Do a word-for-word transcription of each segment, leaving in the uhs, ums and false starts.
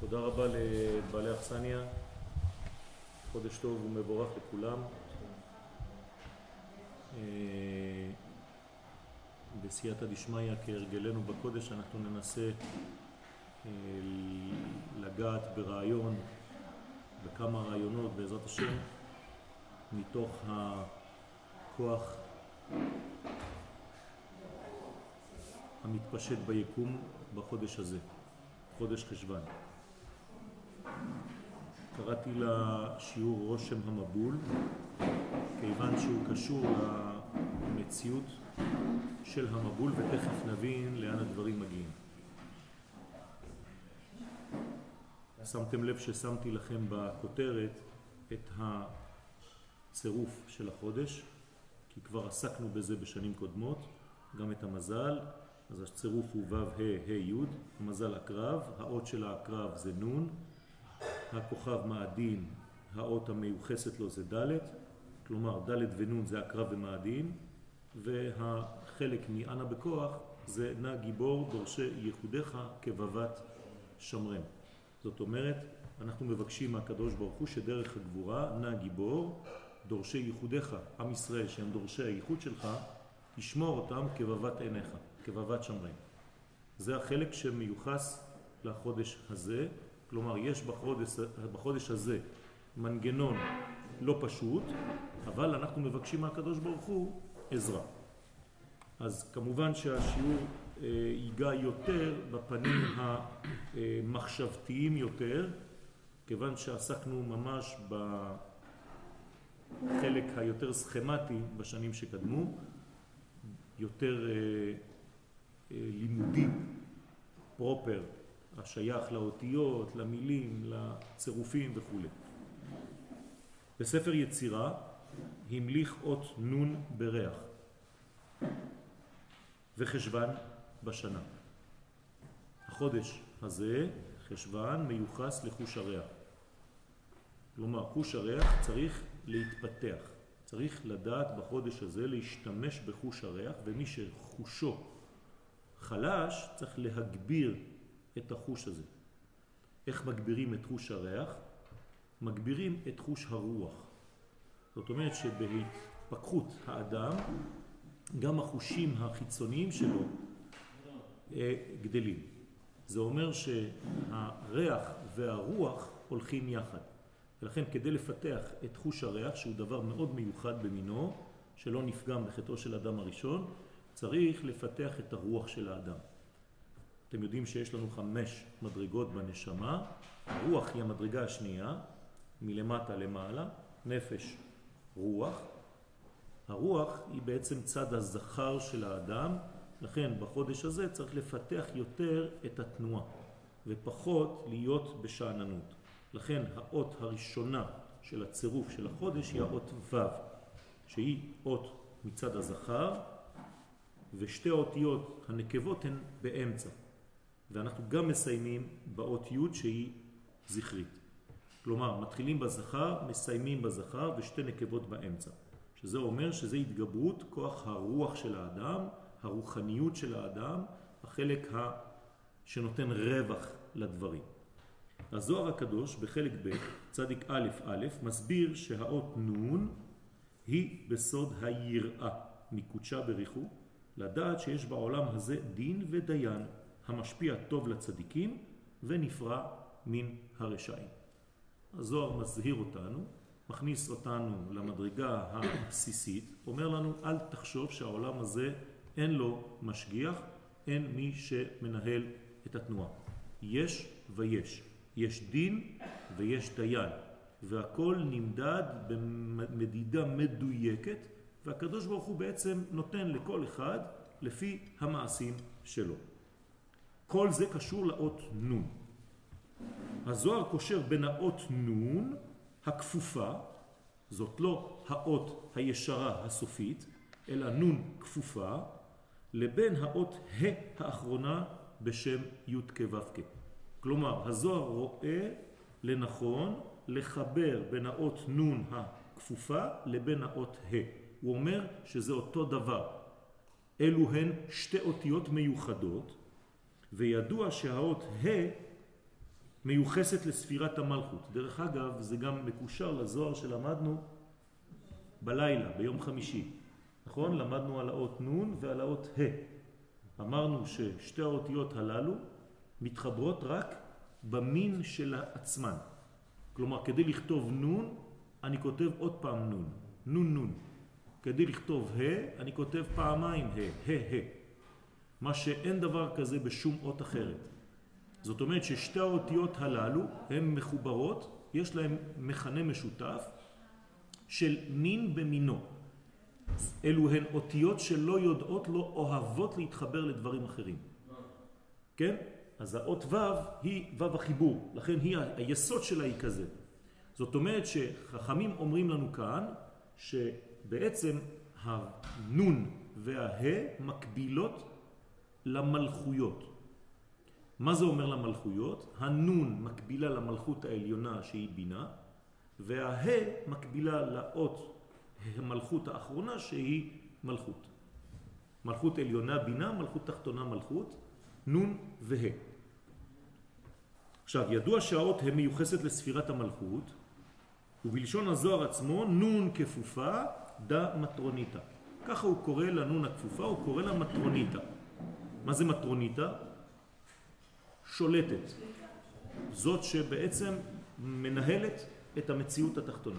תודה רבה לבעלי אכסניה, חודש טוב ומבורך לכולם. בסייעתא דשמיא כהרגלנו בקודש אנחנו ננסה לגעת ברעיון, בכמה רעיונות בעזרת השם, מתוך הכוח המתפשט ביקום בחודש הזה, חודש חשוון. קראתי לשיעור רושם המבול, כיוון שהוא קשור למציאות של המבול, ותכף נבין לאן הדברים מגיעים. שמתם לב ששמתי לכם בכותרת את הצירוף של החודש, כי כבר עסקנו בזה בשנים קודמות, גם את המזל. אז הצירוף הוא ו' ה' ה' י', המזל הקרב, האות של הקרב זה נון, הכוכב מאדין, האות המיוחסת לו זה ד', כלומר ד' ונון זה הקרב ומאדין, והחלק מאנה בכוח זה נא גיבור דורשי ייחודך כבבת שמרם. זאת אומרת, אנחנו מבקשים מהקדוש ברוך הוא שדרך הגבורה נא גיבור דורשי ייחודך, עם ישראל שהם דורשי הייחוד שלך, ישמור אותם כבבת עיניך, כבבת שמרם. זה החלק שמיוחס לחודש הזה, כלומר יש בחודש, בחודש הזה מנגנון לא פשוט, אבל אנחנו מבקשים מהקדוש ברוך הוא עזרה. אז כמובן שהשיעור אה, ייגע יותר בפנים המחשבתיים יותר, כיוון שעסקנו ממש בחלק היותר סכמטי בשנים שקדמו, יותר אה, אה, לימודי פרופר, השייך לאותיות, למילים, לצירופים וכו'. בספר יצירה המליך אות נון בריח וחשוון בשנה. החודש הזה, חשוון, מיוחס לחוש הריח. כלומר, חוש הריח צריך להתפתח. צריך לדעת בחודש הזה להשתמש בחוש הריח, ומי שחושו חלש צריך להגביר את החוש הזה. איך מגבירים את חוש הריח? מגבירים את חוש הרוח. זאת אומרת שבהתפתחות האדם גם החושים החיצוניים שלו גדלים. זה אומר שהריח והרוח הולכים יחד. ולכן כדי לפתח את חוש הריח, שהוא דבר מאוד מיוחד במינו, שלא נפגם בחטאו של אדם הראשון, צריך לפתח את הרוח של האדם. אתם יודעים שיש לנו חמש מדרגות בנשמה. הרוח היא המדרגה השנייה, מלמטה למעלה, נפש, רוח. הרוח היא בעצם צד הזכר של האדם, לכן בחודש הזה צריך לפתח יותר את התנועה, ופחות להיות בשעננות. לכן האות הראשונה של הצירוף של החודש היא האות ו', שהיא אות מצד הזכר, ושתי האותיות הנקבות הן באמצע. ואנחנו גם מסיימים באות י' שהיא זכרית. כלומר, מתחילים בזכר, מסיימים בזכר, ושתי נקבות באמצע. שזה אומר שזה התגברות כוח הרוח של האדם, הרוחניות של האדם, החלק ה... שנותן רווח לדברים. הזוהר הקדוש בחלק ב' צדיק א' א' מסביר שהאות נון היא בסוד היראה מקודשה בריחו, לדעת שיש בעולם הזה דין ודיין המשפיע טוב לצדיקים ונפרע מן הרשעים. הזוהר מזהיר אותנו, מכניס אותנו למדרגה הבסיסית, אומר לנו אל תחשוב שהעולם הזה אין לו משגיח, אין מי שמנהל את התנועה. יש ויש. יש דין ויש דיין, והכל נמדד במדידה מדויקת, והקדוש ברוך הוא בעצם נותן לכל אחד לפי המעשים שלו. כל זה קשור לאות נון. הזוהר קושר בין האות נון הכפופה, זאת לא האות הישרה הסופית, אלא נון כפופה, לבין האות ה' האחרונה בשם י' כ' ו' כ'. כלומר, הזוהר רואה לנכון לחבר בין האות נון הכפופה לבין האות ה'. הוא אומר שזה אותו דבר. אלו הן שתי אותיות מיוחדות, וידוע שהאות ה' מיוחסת לספירת המלכות. דרך אגב, זה גם מקושר לזוהר שלמדנו בלילה, ביום חמישי. נכון? למדנו על האות נון ועל האות ה'. אמרנו ששתי האותיות הללו מתחברות רק במין של עצמן. כלומר, כדי לכתוב נון, אני כותב עוד פעם נון. נון נון. כדי לכתוב ה', אני כותב פעמיים ה', ה' ה'. מה שאין דבר כזה בשום אות אחרת. זאת אומרת ששתי האותיות הללו הן מחוברות, יש להן מכנה משותף של מין במינו. אלו הן אותיות שלא יודעות, לא אוהבות להתחבר לדברים אחרים. כן? אז האות ו' היא ו' החיבור, לכן היא, היסוד שלה היא כזה. זאת אומרת שחכמים אומרים לנו כאן שבעצם הנון והה מקבילות למלכויות. מה זה אומר למלכויות? הנון מקבילה למלכות העליונה שהיא בינה, והה מקבילה לאות המלכות האחרונה שהיא מלכות. מלכות עליונה בינה, מלכות תחתונה מלכות, נון והה. עכשיו, ידוע שהאות ה' מיוחסת לספירת המלכות, ובלשון הזוהר עצמו, נון כפופה דה מטרוניטה. ככה הוא קורא לנון הכפופה, הוא קורא לה מטרוניטה. מה זה מטרוניטה? שולטת. זאת שבעצם מנהלת את המציאות התחתונה.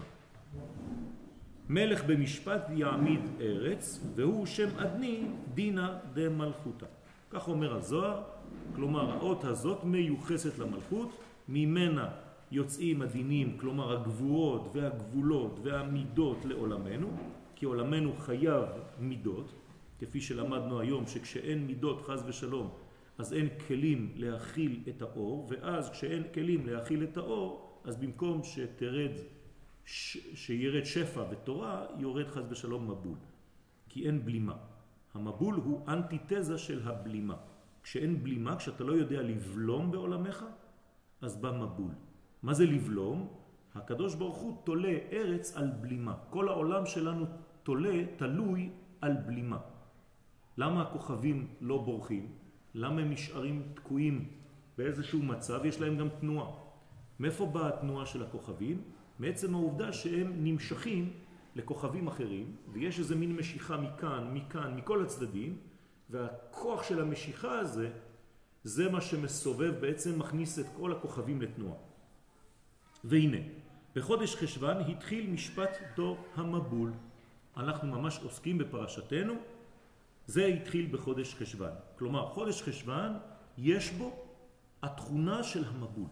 מלך במשפט יעמיד ארץ, והוא שם אדני דינה דה מלכותה. כך אומר הזוהר, כלומר האות הזאת מיוחסת למלכות, ממנה יוצאים הדינים, כלומר הגבורות והגבולות והמידות לעולמנו, כי עולמנו חייב מידות, כפי שלמדנו היום שכשאין מידות חס ושלום, אז אין כלים להכיל את האור, ואז כשאין כלים להכיל את האור, אז במקום שתרד, ש... שירד שפע ותורה, יורד חס ושלום מבול, כי אין בלימה. המבול הוא אנטיתזה של הבלימה. כשאין בלימה, כשאתה לא יודע לבלום בעולמך, אז בא מבול. מה זה לבלום? הקדוש ברוך הוא תולה ארץ על בלימה. כל העולם שלנו תולה, תלוי על בלימה. למה הכוכבים לא בורחים? למה הם נשארים תקועים באיזשהו מצב? יש להם גם תנועה. מאיפה באה התנועה של הכוכבים? מעצם העובדה שהם נמשכים לכוכבים אחרים, ויש איזה מין משיכה מכאן, מכאן, מכל הצדדים, והכוח של המשיכה הזה, זה מה שמסובב, בעצם מכניס את כל הכוכבים לתנועה. והנה, בחודש חשבן התחיל משפט דור המבול. אנחנו ממש עוסקים בפרשתנו, זה התחיל בחודש חשבן. כלומר, חודש חשבן יש בו התכונה של המבול.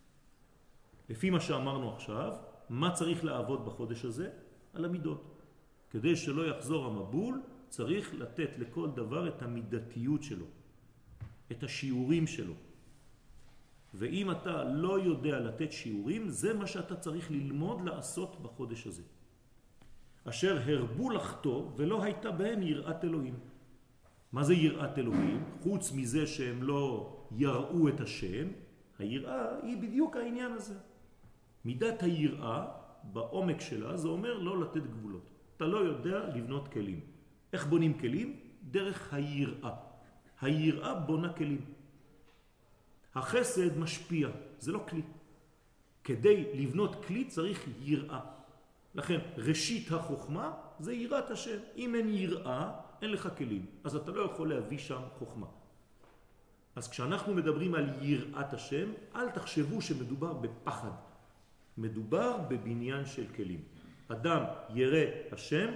לפי מה שאמרנו עכשיו, מה צריך לעבוד בחודש הזה? על המידות. כדי שלא יחזור המבול, צריך לתת לכל דבר את המידתיות שלו, את השיעורים שלו. ואם אתה לא יודע לתת שיעורים, זה מה שאתה צריך ללמוד לעשות בחודש הזה. אשר הרבו לחטוא ולא הייתה בהם יראת אלוהים. מה זה יראת אלוהים? חוץ מזה שהם לא יראו את השם, היראה היא בדיוק העניין הזה. מידת היראה בעומק שלה זה אומר לא לתת גבולות. אתה לא יודע לבנות כלים. איך בונים כלים? דרך היראה. היראה בונה כלים. החסד משפיע, זה לא כלי. כדי לבנות כלי צריך יראה. לכן ראשית החוכמה זה יראת השם. אם אין יראה, אין לך כלים. אז אתה לא יכול להביא שם חוכמה. אז כשאנחנו מדברים על יראת השם, אל תחשבו שמדובר בפחד. מדובר בבניין של כלים. אדם ירא השם,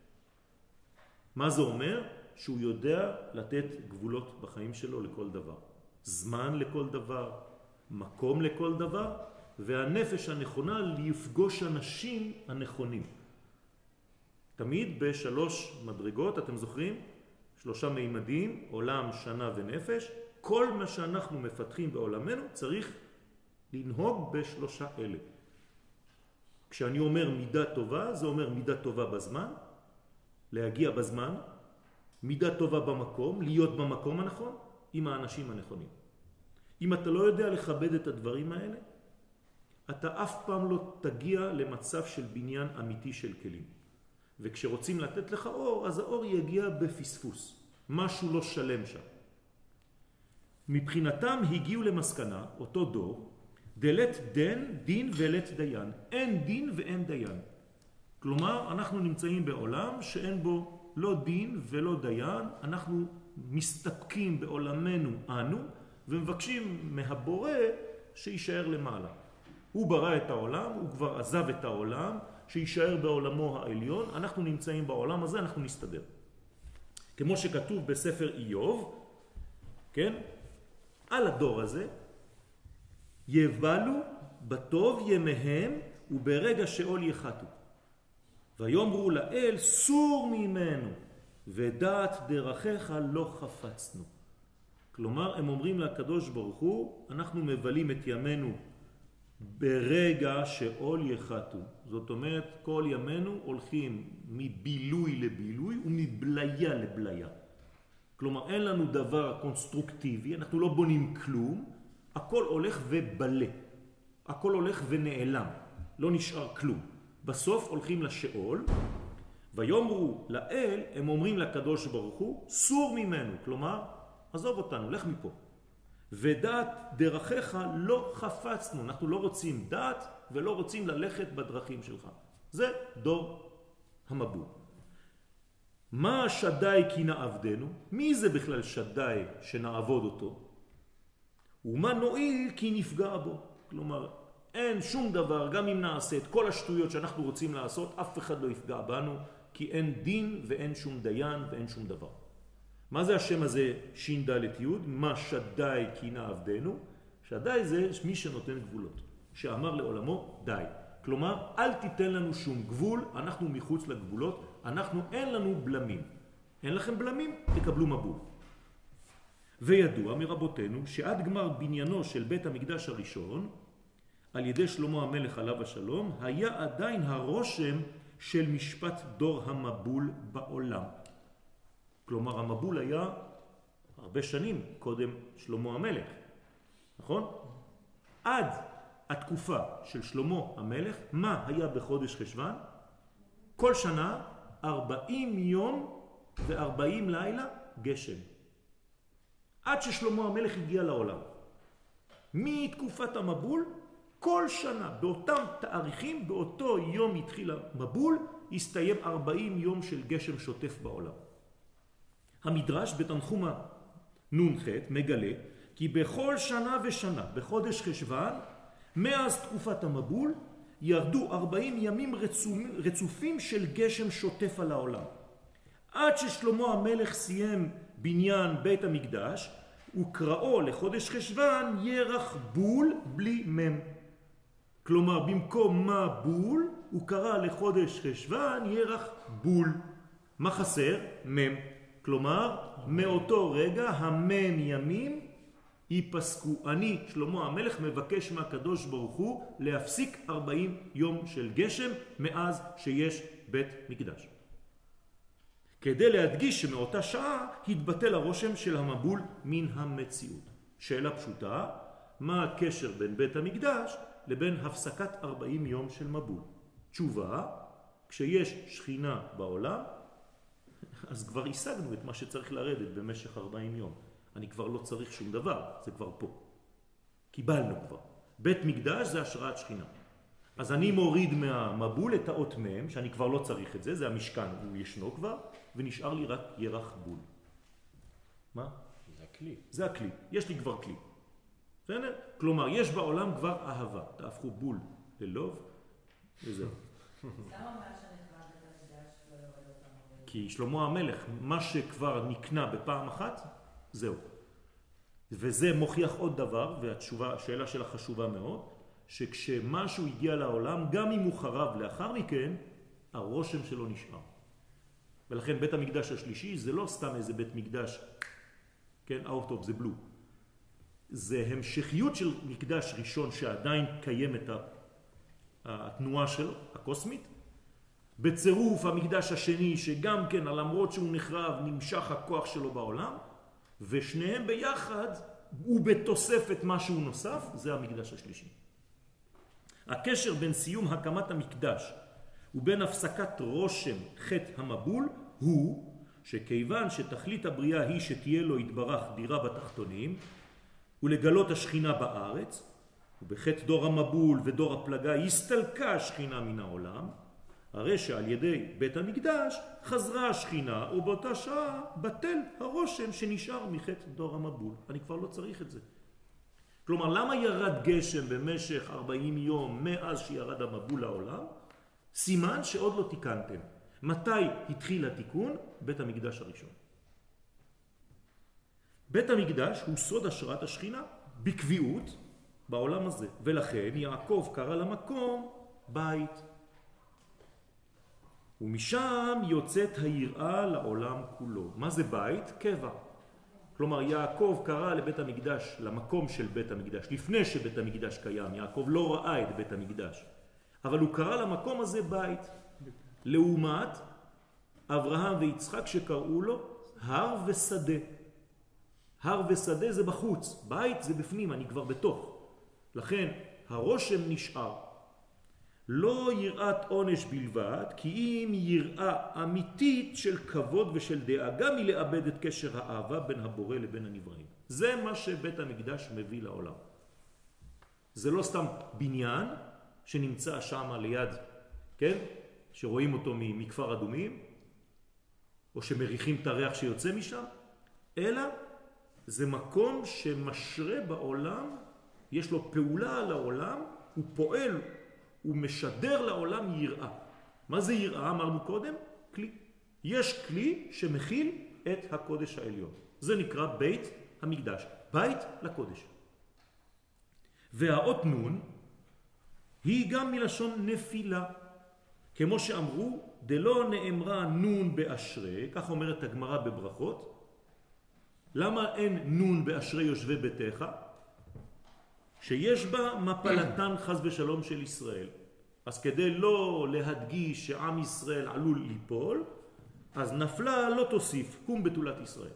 מה זה אומר? שהוא יודע לתת גבולות בחיים שלו לכל דבר. זמן לכל דבר, מקום לכל דבר, והנפש הנכונה לפגוש אנשים הנכונים. תמיד בשלוש מדרגות, אתם זוכרים? שלושה מימדים, עולם, שנה ונפש. כל מה שאנחנו מפתחים בעולמנו צריך לנהוג בשלושה אלה. כשאני אומר מידה טובה, זה אומר מידה טובה בזמן, להגיע בזמן, מידה טובה במקום, להיות במקום הנכון, עם האנשים הנכונים. אם אתה לא יודע לכבד את הדברים האלה, אתה אף פעם לא תגיע למצב של בניין אמיתי של כלים. וכשרוצים לתת לך אור, אז האור יגיע בפספוס. משהו לא שלם שם. מבחינתם הגיעו למסקנה, אותו דור, דלת דין, דין ולת דיין. אין דין ואין דיין. כלומר, אנחנו נמצאים בעולם שאין בו לא דין ולא דיין. אנחנו מסתפקים בעולמנו אנו, ומבקשים מהבורא שישאר למעלה. הוא ברא את העולם, הוא כבר עזב את העולם, שישאר בעולמו העליון. אנחנו נמצאים בעולם הזה, אנחנו נסתדר. כמו שכתוב בספר איוב, כן? על הדור הזה, יבלו בטוב ימיהם וברגע שאול יחתו. ויאמרו לאל, סור ממנו, ודעת דרכיך לא חפצנו. כלומר, הם אומרים לקדוש ברוך הוא, אנחנו מבלים את ימינו ברגע שאול יחתו. זאת אומרת, כל ימינו הולכים מבילוי לבילוי ומבליה לבליה. כלומר, אין לנו דבר קונסטרוקטיבי, אנחנו לא בונים כלום, הכל הולך ובלה. הכל הולך ונעלם, לא נשאר כלום. בסוף הולכים לשאול, ויאמרו לאל, הם אומרים לקדוש ברוך הוא, סור ממנו, כלומר, עזוב אותנו, לך מפה. ודעת דרכיך לא חפצנו, אנחנו לא רוצים דעת ולא רוצים ללכת בדרכים שלך. זה דור המבול. מה שדאי כי נעבדנו? מי זה בכלל שדאי שנעבוד אותו? ומה נועיל כי נפגע בו? כלומר, אין שום דבר, גם אם נעשה את כל השטויות שאנחנו רוצים לעשות, אף אחד לא יפגע בנו, כי אין דין ואין שום דיין ואין שום דבר. מה זה השם הזה שין דלת יוד? מה שדאי כי נעבדנו? שדאי זה מי שנותן גבולות, שאמר לעולמו די. כלומר, אל תיתן לנו שום גבול, אנחנו מחוץ לגבולות, אנחנו אין לנו בלמים. אין לכם בלמים? תקבלו מבול. וידוע מרבותינו שעד גמר בניינו של בית המקדש הראשון, על ידי שלמה המלך עליו השלום, היה עדיין הרושם של משפט דור המבול בעולם. כלומר, המבול היה הרבה שנים קודם שלמה המלך, נכון? עד התקופה של שלמה המלך, מה היה בחודש חשוון? כל שנה ארבעים יום וארבעים לילה גשם. עד ששלמה המלך הגיע לעולם. מתקופת המבול, כל שנה, באותם תאריכים, באותו יום התחיל המבול, הסתיים ארבעים יום של גשם שוטף בעולם. המדרש בתנחומה נ"ח מגלה כי בכל שנה ושנה, בחודש חשוון, מאז תקופת המבול, ירדו ארבעים ימים רצופים של גשם שוטף על העולם. עד ששלמה המלך סיים בניין בית המקדש, וקראו לחודש חשוון ירח בול בלי מם. כלומר, במקום מה בול, הוא קרא לחודש חשוון ירח בול. מה חסר? מם. כלומר, מאותו רגע המם ימים ייפסקו. אני, שלמה המלך, מבקש מהקדוש ברוך הוא להפסיק ארבעים יום של גשם מאז שיש בית מקדש. כדי להדגיש שמאותה שעה התבטל הרושם של המבול מן המציאות. שאלה פשוטה, מה הקשר בין בית המקדש לבין הפסקת ארבעים יום של מבול? תשובה, כשיש שכינה בעולם, אז כבר השגנו את מה שצריך לרדת במשך ארבעים יום. אני כבר לא צריך שום דבר, זה כבר פה. קיבלנו כבר. בית מקדש זה השראת שכינה. אז אני מוריד מהמבול את האות מהם, שאני כבר לא צריך את זה, זה המשכן, הוא ישנו כבר, ונשאר לי רק ירח בול. מה? זה הכלי. זה הכלי. יש לי כבר כלי. בסדר? כלומר, יש בעולם כבר אהבה. תהפכו בול ללוב, וזהו. למה מה שנקרא בית המקדש לא יורד אותנו? כי שלמה המלך, מה שכבר נקנה בפעם אחת, זהו. וזה מוכיח עוד דבר, והתשובה, השאלה שלה חשובה מאוד, שכשמשהו הגיע לעולם, גם אם הוא חרב לאחר מכן, הרושם שלו נשאר. ולכן בית המקדש השלישי זה לא סתם איזה בית מקדש, כן, out of the blue. זה המשכיות של מקדש ראשון שעדיין קיימת התנועה שלו, הקוסמית, בצירוף המקדש השני שגם כן, למרות שהוא נחרב, נמשך הכוח שלו בעולם, ושניהם ביחד, ובתוספת משהו נוסף, זה המקדש השלישי. הקשר בין סיום הקמת המקדש ובין הפסקת רושם חטא המבול הוא שכיוון שתכלית הבריאה היא שתהיה לו יתברך דירה בתחתונים ולגלות השכינה בארץ, ובחטא דור המבול ודור הפלגה הסתלקה השכינה מן העולם, הרי שעל ידי בית המקדש חזרה השכינה, ובאותה שעה בטל הרושם שנשאר מחטא דור המבול. אני כבר לא צריך את זה. כלומר, למה ירד גשם במשך ארבעים יום מאז שירד המבול לעולם? סימן שעוד לא תיקנתם. מתי התחיל התיקון? בית המקדש הראשון. בית המקדש הוא סוד השראת השכינה בקביעות בעולם הזה, ולכן יעקב קרא למקום בית. ומשם יוצאת היראה לעולם כולו. מה זה בית? קבע. כלומר, יעקב קרא לבית המקדש, למקום של בית המקדש, לפני שבית המקדש קיים. יעקב לא ראה את בית המקדש, אבל הוא קרא למקום הזה בית. לעומת אברהם ויצחק שקראו לו הר ושדה. הר ושדה זה בחוץ, בית זה בפנים, אני כבר בתוך. לכן הרושם נשאר. לא יראת עונש בלבד, כי אם יראה אמיתית של כבוד ושל דאגה מלאבד את קשר האהבה בין הבורא לבין הנבראים. זה מה שבית המקדש מביא לעולם. זה לא סתם בניין שנמצא שם ליד, כן? שרואים אותו מכפר אדומים, או שמריחים את הריח שיוצא משם, אלא זה מקום שמשרה בעולם, יש לו פעולה על העולם, הוא פועל, הוא משדר לעולם יראה. מה זה יראה? אמרנו קודם, כלי. יש כלי שמכיל את הקודש העליון. זה נקרא בית המקדש, בית לקודש. והאות נון היא גם מלשון נפילה. כמו שאמרו, דלא נאמרה נון באשרי, כך אומרת הגמרא בברכות. למה אין נון באשרי יושבי ביתך? שיש בה מפלתן חס ושלום של ישראל. אז כדי לא להדגיש שעם ישראל עלול ליפול, אז נפלה לא תוסיף, קום בתולת ישראל.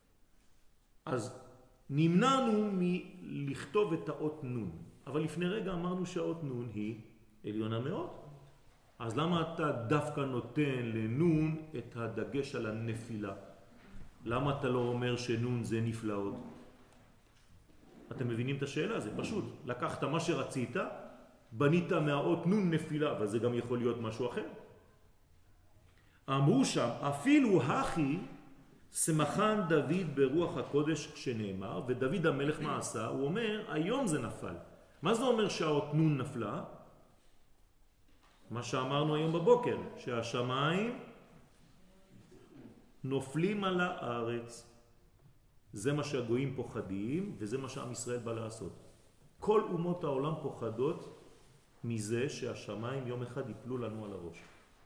אז נמנענו מלכתוב את האות נון. אבל לפני רגע אמרנו שהאות נון היא עליונה מאוד. אז למה אתה דווקא נותן לנון את הדגש על הנפילה? למה אתה לא אומר שנון זה נפלאות? אתם מבינים את השאלה? זה פשוט. לקחת מה שרצית, בנית מהאות נון נפילה, אבל זה גם יכול להיות משהו אחר. אמרו שם, אפילו הכי שמחן דוד ברוח הקודש שנאמר, ודוד המלך מה עשה? הוא אומר, היום זה נפל. מה זה אומר שהאות נון נפלה? מה שאמרנו היום בבוקר, שהשמיים נופלים על הארץ. זה מה שהגויים פוחדים, וזה מה שעם ישראל בא לעשות. כל אומות העולם פוחדות מזה שהשמיים יום אחד ייפלו לנו על הראש.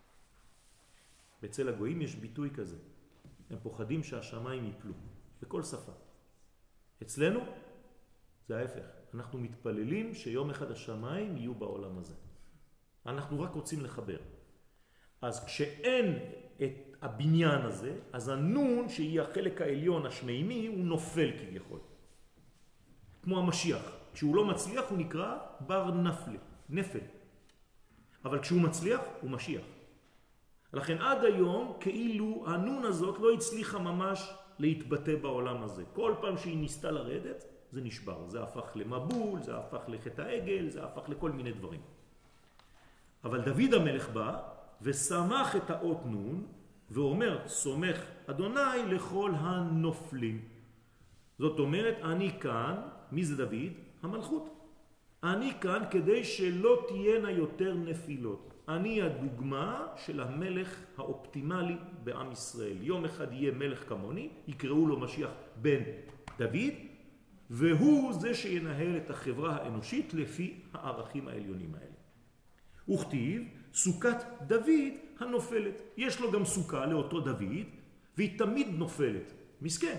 אצל הגויים יש ביטוי כזה. הם פוחדים שהשמיים ייפלו, בכל שפה. אצלנו זה ההפך. אנחנו מתפללים שיום אחד השמיים יהיו בעולם הזה. אנחנו רק רוצים לחבר. אז כשאין את הבניין הזה, אז הנון שהיא החלק העליון השמימי הוא נופל כביכול. כמו המשיח. כשהוא לא מצליח הוא נקרא בר נפל, נפל. אבל כשהוא מצליח הוא משיח. לכן עד היום כאילו הנון הזאת לא הצליחה ממש להתבטא בעולם הזה. כל פעם שהיא ניסתה לרדת זה נשבר. זה הפך למבול, זה הפך לחטא העגל, זה הפך לכל מיני דברים. אבל דוד המלך בא ושמח את האות נון ואומר, סומך אדוני לכל הנופלים. זאת אומרת, אני כאן, מי זה דוד? המלכות. אני כאן כדי שלא תהיינה יותר נפילות. אני הדוגמה של המלך האופטימלי בעם ישראל. יום אחד יהיה מלך כמוני, יקראו לו משיח בן דוד, והוא זה שינהל את החברה האנושית לפי הערכים העליונים האלה. וכתיב, סוכת דוד הנופלת. יש לו גם סוכה לאותו דוד, והיא תמיד נופלת. מסכן.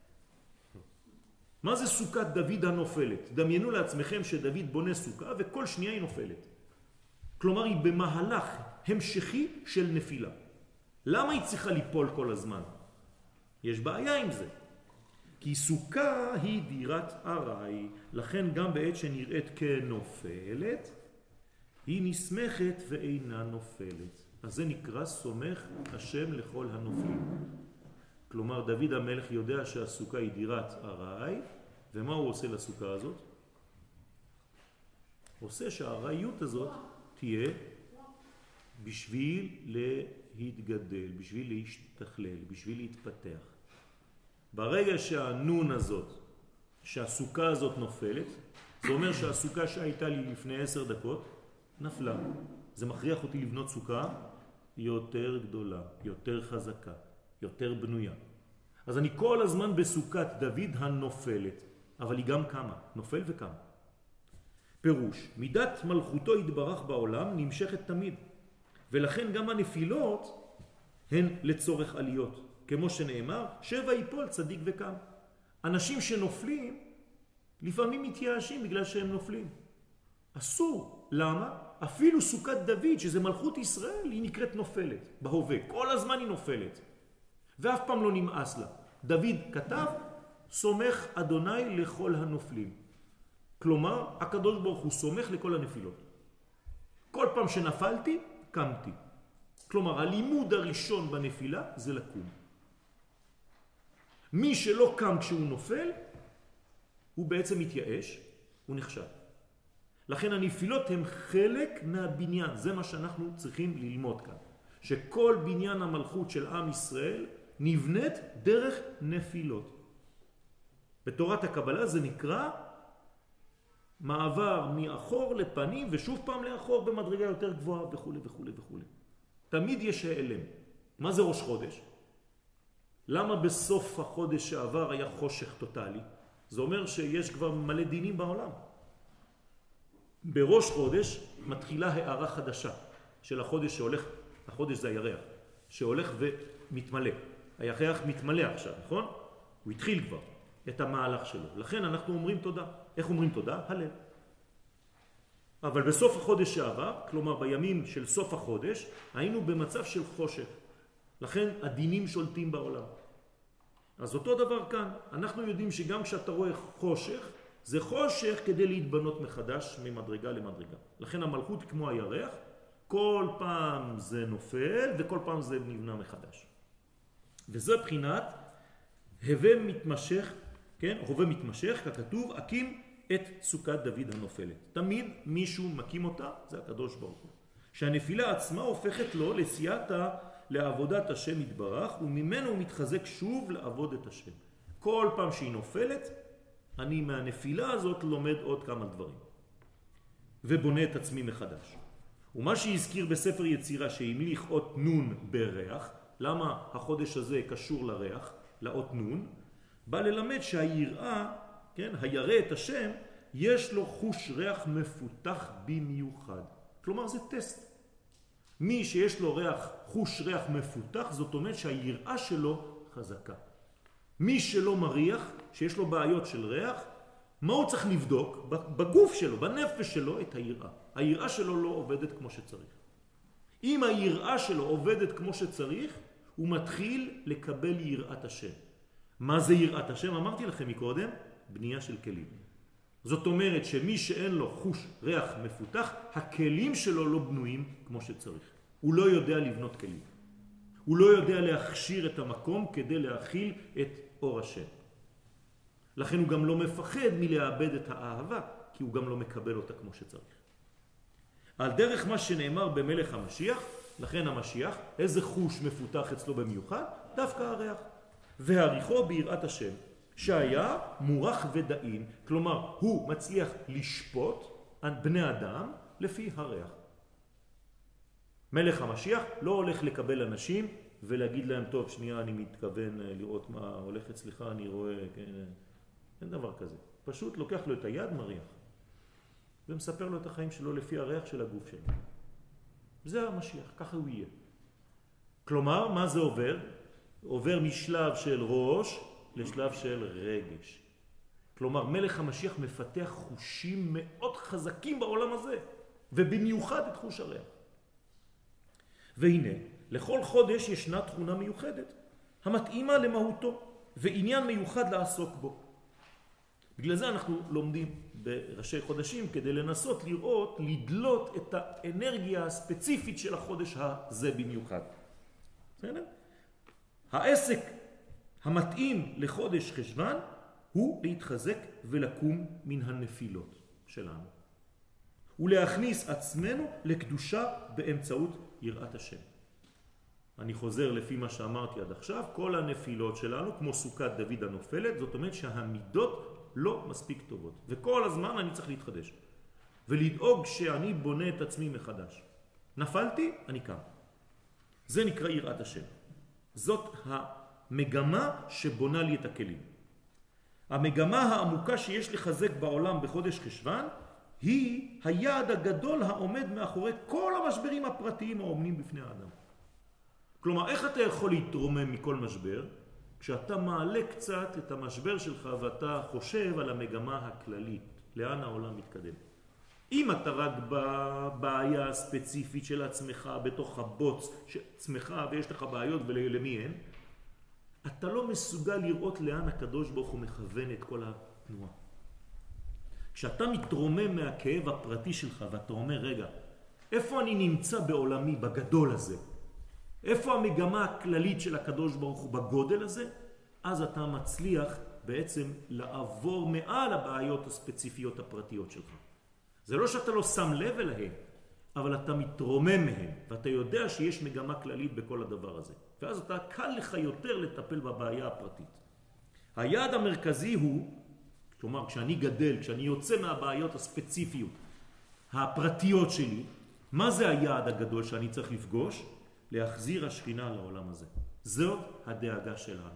מה זה סוכת דוד הנופלת? דמיינו לעצמכם שדוד בונה סוכה וכל שנייה היא נופלת. כלומר היא במהלך המשכי של נפילה. למה היא צריכה ליפול כל הזמן? יש בעיה עם זה. כי סוכה היא דירת ארעי, לכן גם בעת שנראית כנופלת, היא נסמכת ואינה נופלת. אז זה נקרא סומך השם לכל הנופלים. כלומר דוד המלך יודע שהסוכה היא דירת ארעי, ומה הוא עושה לסוכה הזאת? עושה שהארעיות הזאת תהיה בשביל להתגדל, בשביל להשתכלל, בשביל להתפתח. ברגע שהנון הזאת, שהסוכה הזאת נופלת, זה אומר שהסוכה שהייתה לי לפני עשר דקות נפלה. זה מכריח אותי לבנות סוכה יותר גדולה, יותר חזקה, יותר בנויה. אז אני כל הזמן בסוכת דוד הנופלת, אבל היא גם קמה, נופל וקם. פירוש, מידת מלכותו יתברך בעולם נמשכת תמיד, ולכן גם הנפילות הן לצורך עליות. כמו שנאמר, שבע ייפול צדיק וקם. אנשים שנופלים לפעמים מתייאשים בגלל שהם נופלים. אסור. למה? אפילו סוכת דוד, שזה מלכות ישראל, היא נקראת נופלת בהווה. כל הזמן היא נופלת. ואף פעם לא נמאס לה. דוד כתב, סומך אדוני לכל הנופלים. כלומר, הקדוש ברוך הוא סומך לכל הנפילות. כל פעם שנפלתי, קמתי. כלומר, הלימוד הראשון בנפילה זה לקום. מי שלא קם כשהוא נופל, הוא בעצם מתייאש, הוא נכשל. לכן הנפילות הם חלק מהבניין, זה מה שאנחנו צריכים ללמוד כאן. שכל בניין המלכות של עם ישראל נבנית דרך נפילות. בתורת הקבלה זה נקרא מעבר מאחור לפנים ושוב פעם לאחור במדרגה יותר גבוהה וכו' וכו' וכו'. תמיד יש העלם. מה זה ראש חודש? למה בסוף החודש שעבר היה חושך טוטלי? זה אומר שיש כבר מלא דינים בעולם. בראש חודש מתחילה הערה חדשה של החודש שהולך, החודש זה הירח, שהולך ומתמלא. הירח מתמלא עכשיו, נכון? הוא התחיל כבר את המהלך שלו. לכן אנחנו אומרים תודה. איך אומרים תודה? הלל. אבל בסוף החודש שעבר, כלומר בימים של סוף החודש, היינו במצב של חושך. לכן הדינים שולטים בעולם. אז אותו דבר כאן, אנחנו יודעים שגם כשאתה רואה חושך, זה חושך כדי להתבנות מחדש ממדרגה למדרגה. לכן המלכות כמו הירח, כל פעם זה נופל וכל פעם זה נבנה מחדש. וזה בחינת הווה מתמשך, כן? הווה מתמשך, ככתוב, הקים את סוכת דוד הנופלת. תמיד מישהו מקים אותה, זה הקדוש ברוך הוא. שהנפילה עצמה הופכת לו לסייעתה לעבודת השם יתברך, וממנו הוא מתחזק שוב לעבוד את השם. כל פעם שהיא נופלת, אני מהנפילה הזאת לומד עוד כמה דברים. ובונה את עצמי מחדש. ומה שהזכיר בספר יצירה שהמליך אות נון בריח, למה החודש הזה קשור לריח, לאות נון, בא ללמד שהיראה, כן, הירא את השם, יש לו חוש ריח מפותח במיוחד. כלומר זה טסט. מי שיש לו ריח, חוש ריח מפותח, זאת אומרת שהיראה שלו חזקה. מי שלא מריח, שיש לו בעיות של ריח, מה הוא צריך לבדוק? בגוף שלו, בנפש שלו, את היראה. היראה שלו לא עובדת כמו שצריך. אם היראה שלו עובדת כמו שצריך, הוא מתחיל לקבל יראת השם. מה זה יראת השם? אמרתי לכם מקודם, בנייה של כלים. זאת אומרת שמי שאין לו חוש ריח מפותח, הכלים שלו לא בנויים כמו שצריך. הוא לא יודע לבנות כלים. הוא לא יודע להכשיר את המקום כדי להכיל את אור השם. לכן הוא גם לא מפחד מלאבד את האהבה, כי הוא גם לא מקבל אותה כמו שצריך. על דרך מה שנאמר במלך המשיח, לכן המשיח, איזה חוש מפותח אצלו במיוחד? דווקא הריח. והעריכו ביראת השם, שהיה מורח ודאין, כלומר הוא מצליח לשפוט בני אדם לפי הריח. מלך המשיח לא הולך לקבל אנשים ולהגיד להם, טוב, שנייה, אני מתכוון לראות מה הולך אצלך, אני רואה, כן, אין דבר כזה. פשוט לוקח לו את היד, מריח, ומספר לו את החיים שלו לפי הריח של הגוף שלו. זה המשיח, ככה הוא יהיה. כלומר, מה זה עובר? עובר משלב של ראש לשלב של רגש. כלומר, מלך המשיח מפתח חושים מאוד חזקים בעולם הזה, ובמיוחד את חוש הריח. והנה, לכל חודש ישנה תכונה מיוחדת, המתאימה למהותו, ועניין מיוחד לעסוק בו. בגלל זה אנחנו לומדים בראשי חודשים, כדי לנסות לראות, לדלות את האנרגיה הספציפית של החודש הזה במיוחד. בסדר? העסק המתאים לחודש חשבן הוא להתחזק ולקום מן הנפילות שלנו. ולהכניס עצמנו לקדושה באמצעות יראת השם. אני חוזר לפי מה שאמרתי עד עכשיו, כל הנפילות שלנו, כמו סוכת דוד הנופלת, זאת אומרת שהמידות לא מספיק טובות. וכל הזמן אני צריך להתחדש. ולדאוג שאני בונה את עצמי מחדש. נפלתי, אני קם. זה נקרא יראת השם. זאת המגמה שבונה לי את הכלים. המגמה העמוקה שיש לחזק בעולם בחודש חשוון, היא היעד הגדול העומד מאחורי כל המשברים הפרטיים העומדים בפני האדם. כלומר, איך אתה יכול להתרומם מכל משבר? כשאתה מעלה קצת את המשבר שלך ואתה חושב על המגמה הכללית, לאן העולם מתקדם. אם אתה רק בבעיה הספציפית של עצמך, בתוך הבוץ של עצמך ויש לך בעיות ולמי אין, אתה לא מסוגל לראות לאן הקדוש ברוך הוא מכוון את כל התנועה. כשאתה מתרומם מהכאב הפרטי שלך ואתה אומר, רגע, איפה אני נמצא בעולמי בגדול הזה? איפה המגמה הכללית של הקדוש ברוך הוא בגודל הזה? אז אתה מצליח בעצם לעבור מעל הבעיות הספציפיות הפרטיות שלך. זה לא שאתה לא שם לב אליהם, אבל אתה מתרומם מהם, ואתה יודע שיש מגמה כללית בכל הדבר הזה. ואז אתה קל לך יותר לטפל בבעיה הפרטית. היעד המרכזי הוא, כלומר, כשאני גדל, כשאני יוצא מהבעיות הספציפיות, הפרטיות שלי, מה זה היעד הגדול שאני צריך לפגוש? להחזיר השכינה לעולם הזה. זאת הדאגה שלנו.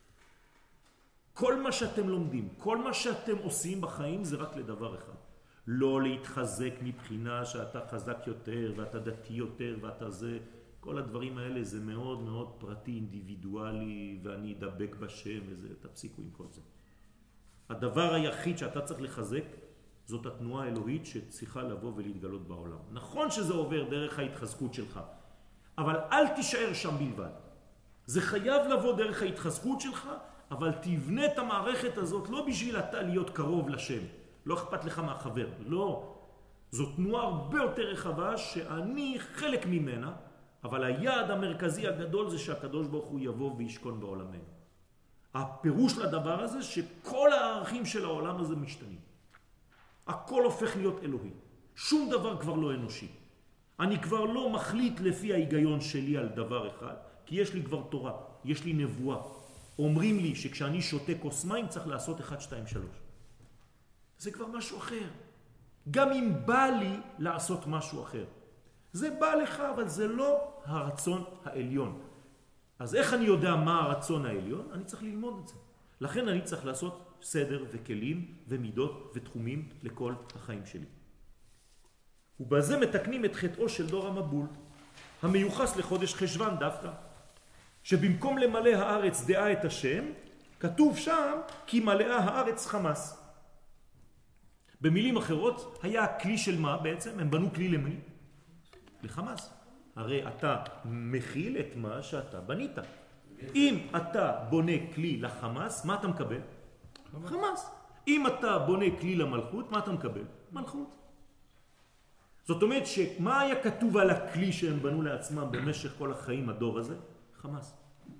כל מה שאתם לומדים, כל מה שאתם עושים בחיים זה רק לדבר אחד. לא להתחזק מבחינה שאתה חזק יותר ואתה דתי יותר ואתה זה. כל הדברים האלה זה מאוד מאוד פרטי, אינדיבידואלי, ואני אדבק בשם וזה, תפסיקו עם כל זה. הדבר היחיד שאתה צריך לחזק זאת התנועה האלוהית שצריכה לבוא ולהתגלות בעולם. נכון שזה עובר דרך ההתחזקות שלך, אבל אל תישאר שם בלבד. זה חייב לבוא דרך ההתחזקות שלך, אבל תבנה את המערכת הזאת לא בשביל אתה להיות קרוב לשם. לא אכפת לך מהחבר. לא. זו תנועה הרבה יותר רחבה שאני חלק ממנה, אבל היעד המרכזי הגדול זה שהקדוש ברוך הוא יבוא וישכון בעולמנו. הפירוש לדבר הזה שכל הערכים של העולם הזה משתנים. הכל הופך להיות אלוהי. שום דבר כבר לא אנושי. אני כבר לא מחליט לפי ההיגיון שלי על דבר אחד, כי יש לי כבר תורה, יש לי נבואה. אומרים לי שכשאני שותה כוס מים צריך לעשות אחד, שתיים, שלוש. זה כבר משהו אחר. גם אם בא לי לעשות משהו אחר. זה בא לך, אבל זה לא הרצון העליון. אז איך אני יודע מה הרצון העליון? אני צריך ללמוד את זה. לכן אני צריך לעשות סדר וכלים ומידות ותחומים לכל החיים שלי. ובזה מתקנים את חטאו של דור המבול, המיוחס לחודש חשוון דווקא, שבמקום למלא הארץ דעה את השם, כתוב שם כי מלאה הארץ חמס. במילים אחרות, היה הכלי של מה בעצם? הם בנו כלי למי? לחמאס. הרי אתה מכיל את מה שאתה בנית. אם אתה בונה כלי לחמאס, מה אתה מקבל? חמאס. אם אתה בונה כלי למלכות, מה אתה מקבל? מלכות. זאת אומרת שמה היה כתוב על הכלי שהם בנו לעצמם במשך כל החיים הדור הזה? חמאס.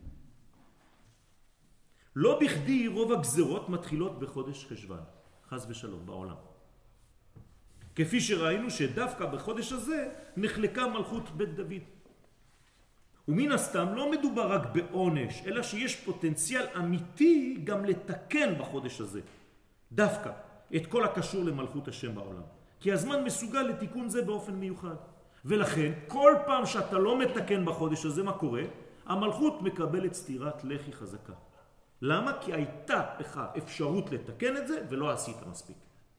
לא בכדי רוב הגזרות מתחילות בחודש חשוון, חס ושלום, בעולם. כפי שראינו שדווקא בחודש הזה נחלקה מלכות בית דוד. ומן הסתם לא מדובר רק בעונש, אלא שיש פוטנציאל אמיתי גם לתקן בחודש הזה, דווקא את כל הקשור למלכות השם בעולם. כי הזמן מסוגל לתיקון זה באופן מיוחד. ולכן כל פעם שאתה לא מתקן בחודש הזה, מה קורה? המלכות מקבלת סתירת לחי חזקה. למה? כי הייתה לך אפשרות לתקן את זה ולא עשית מספיק.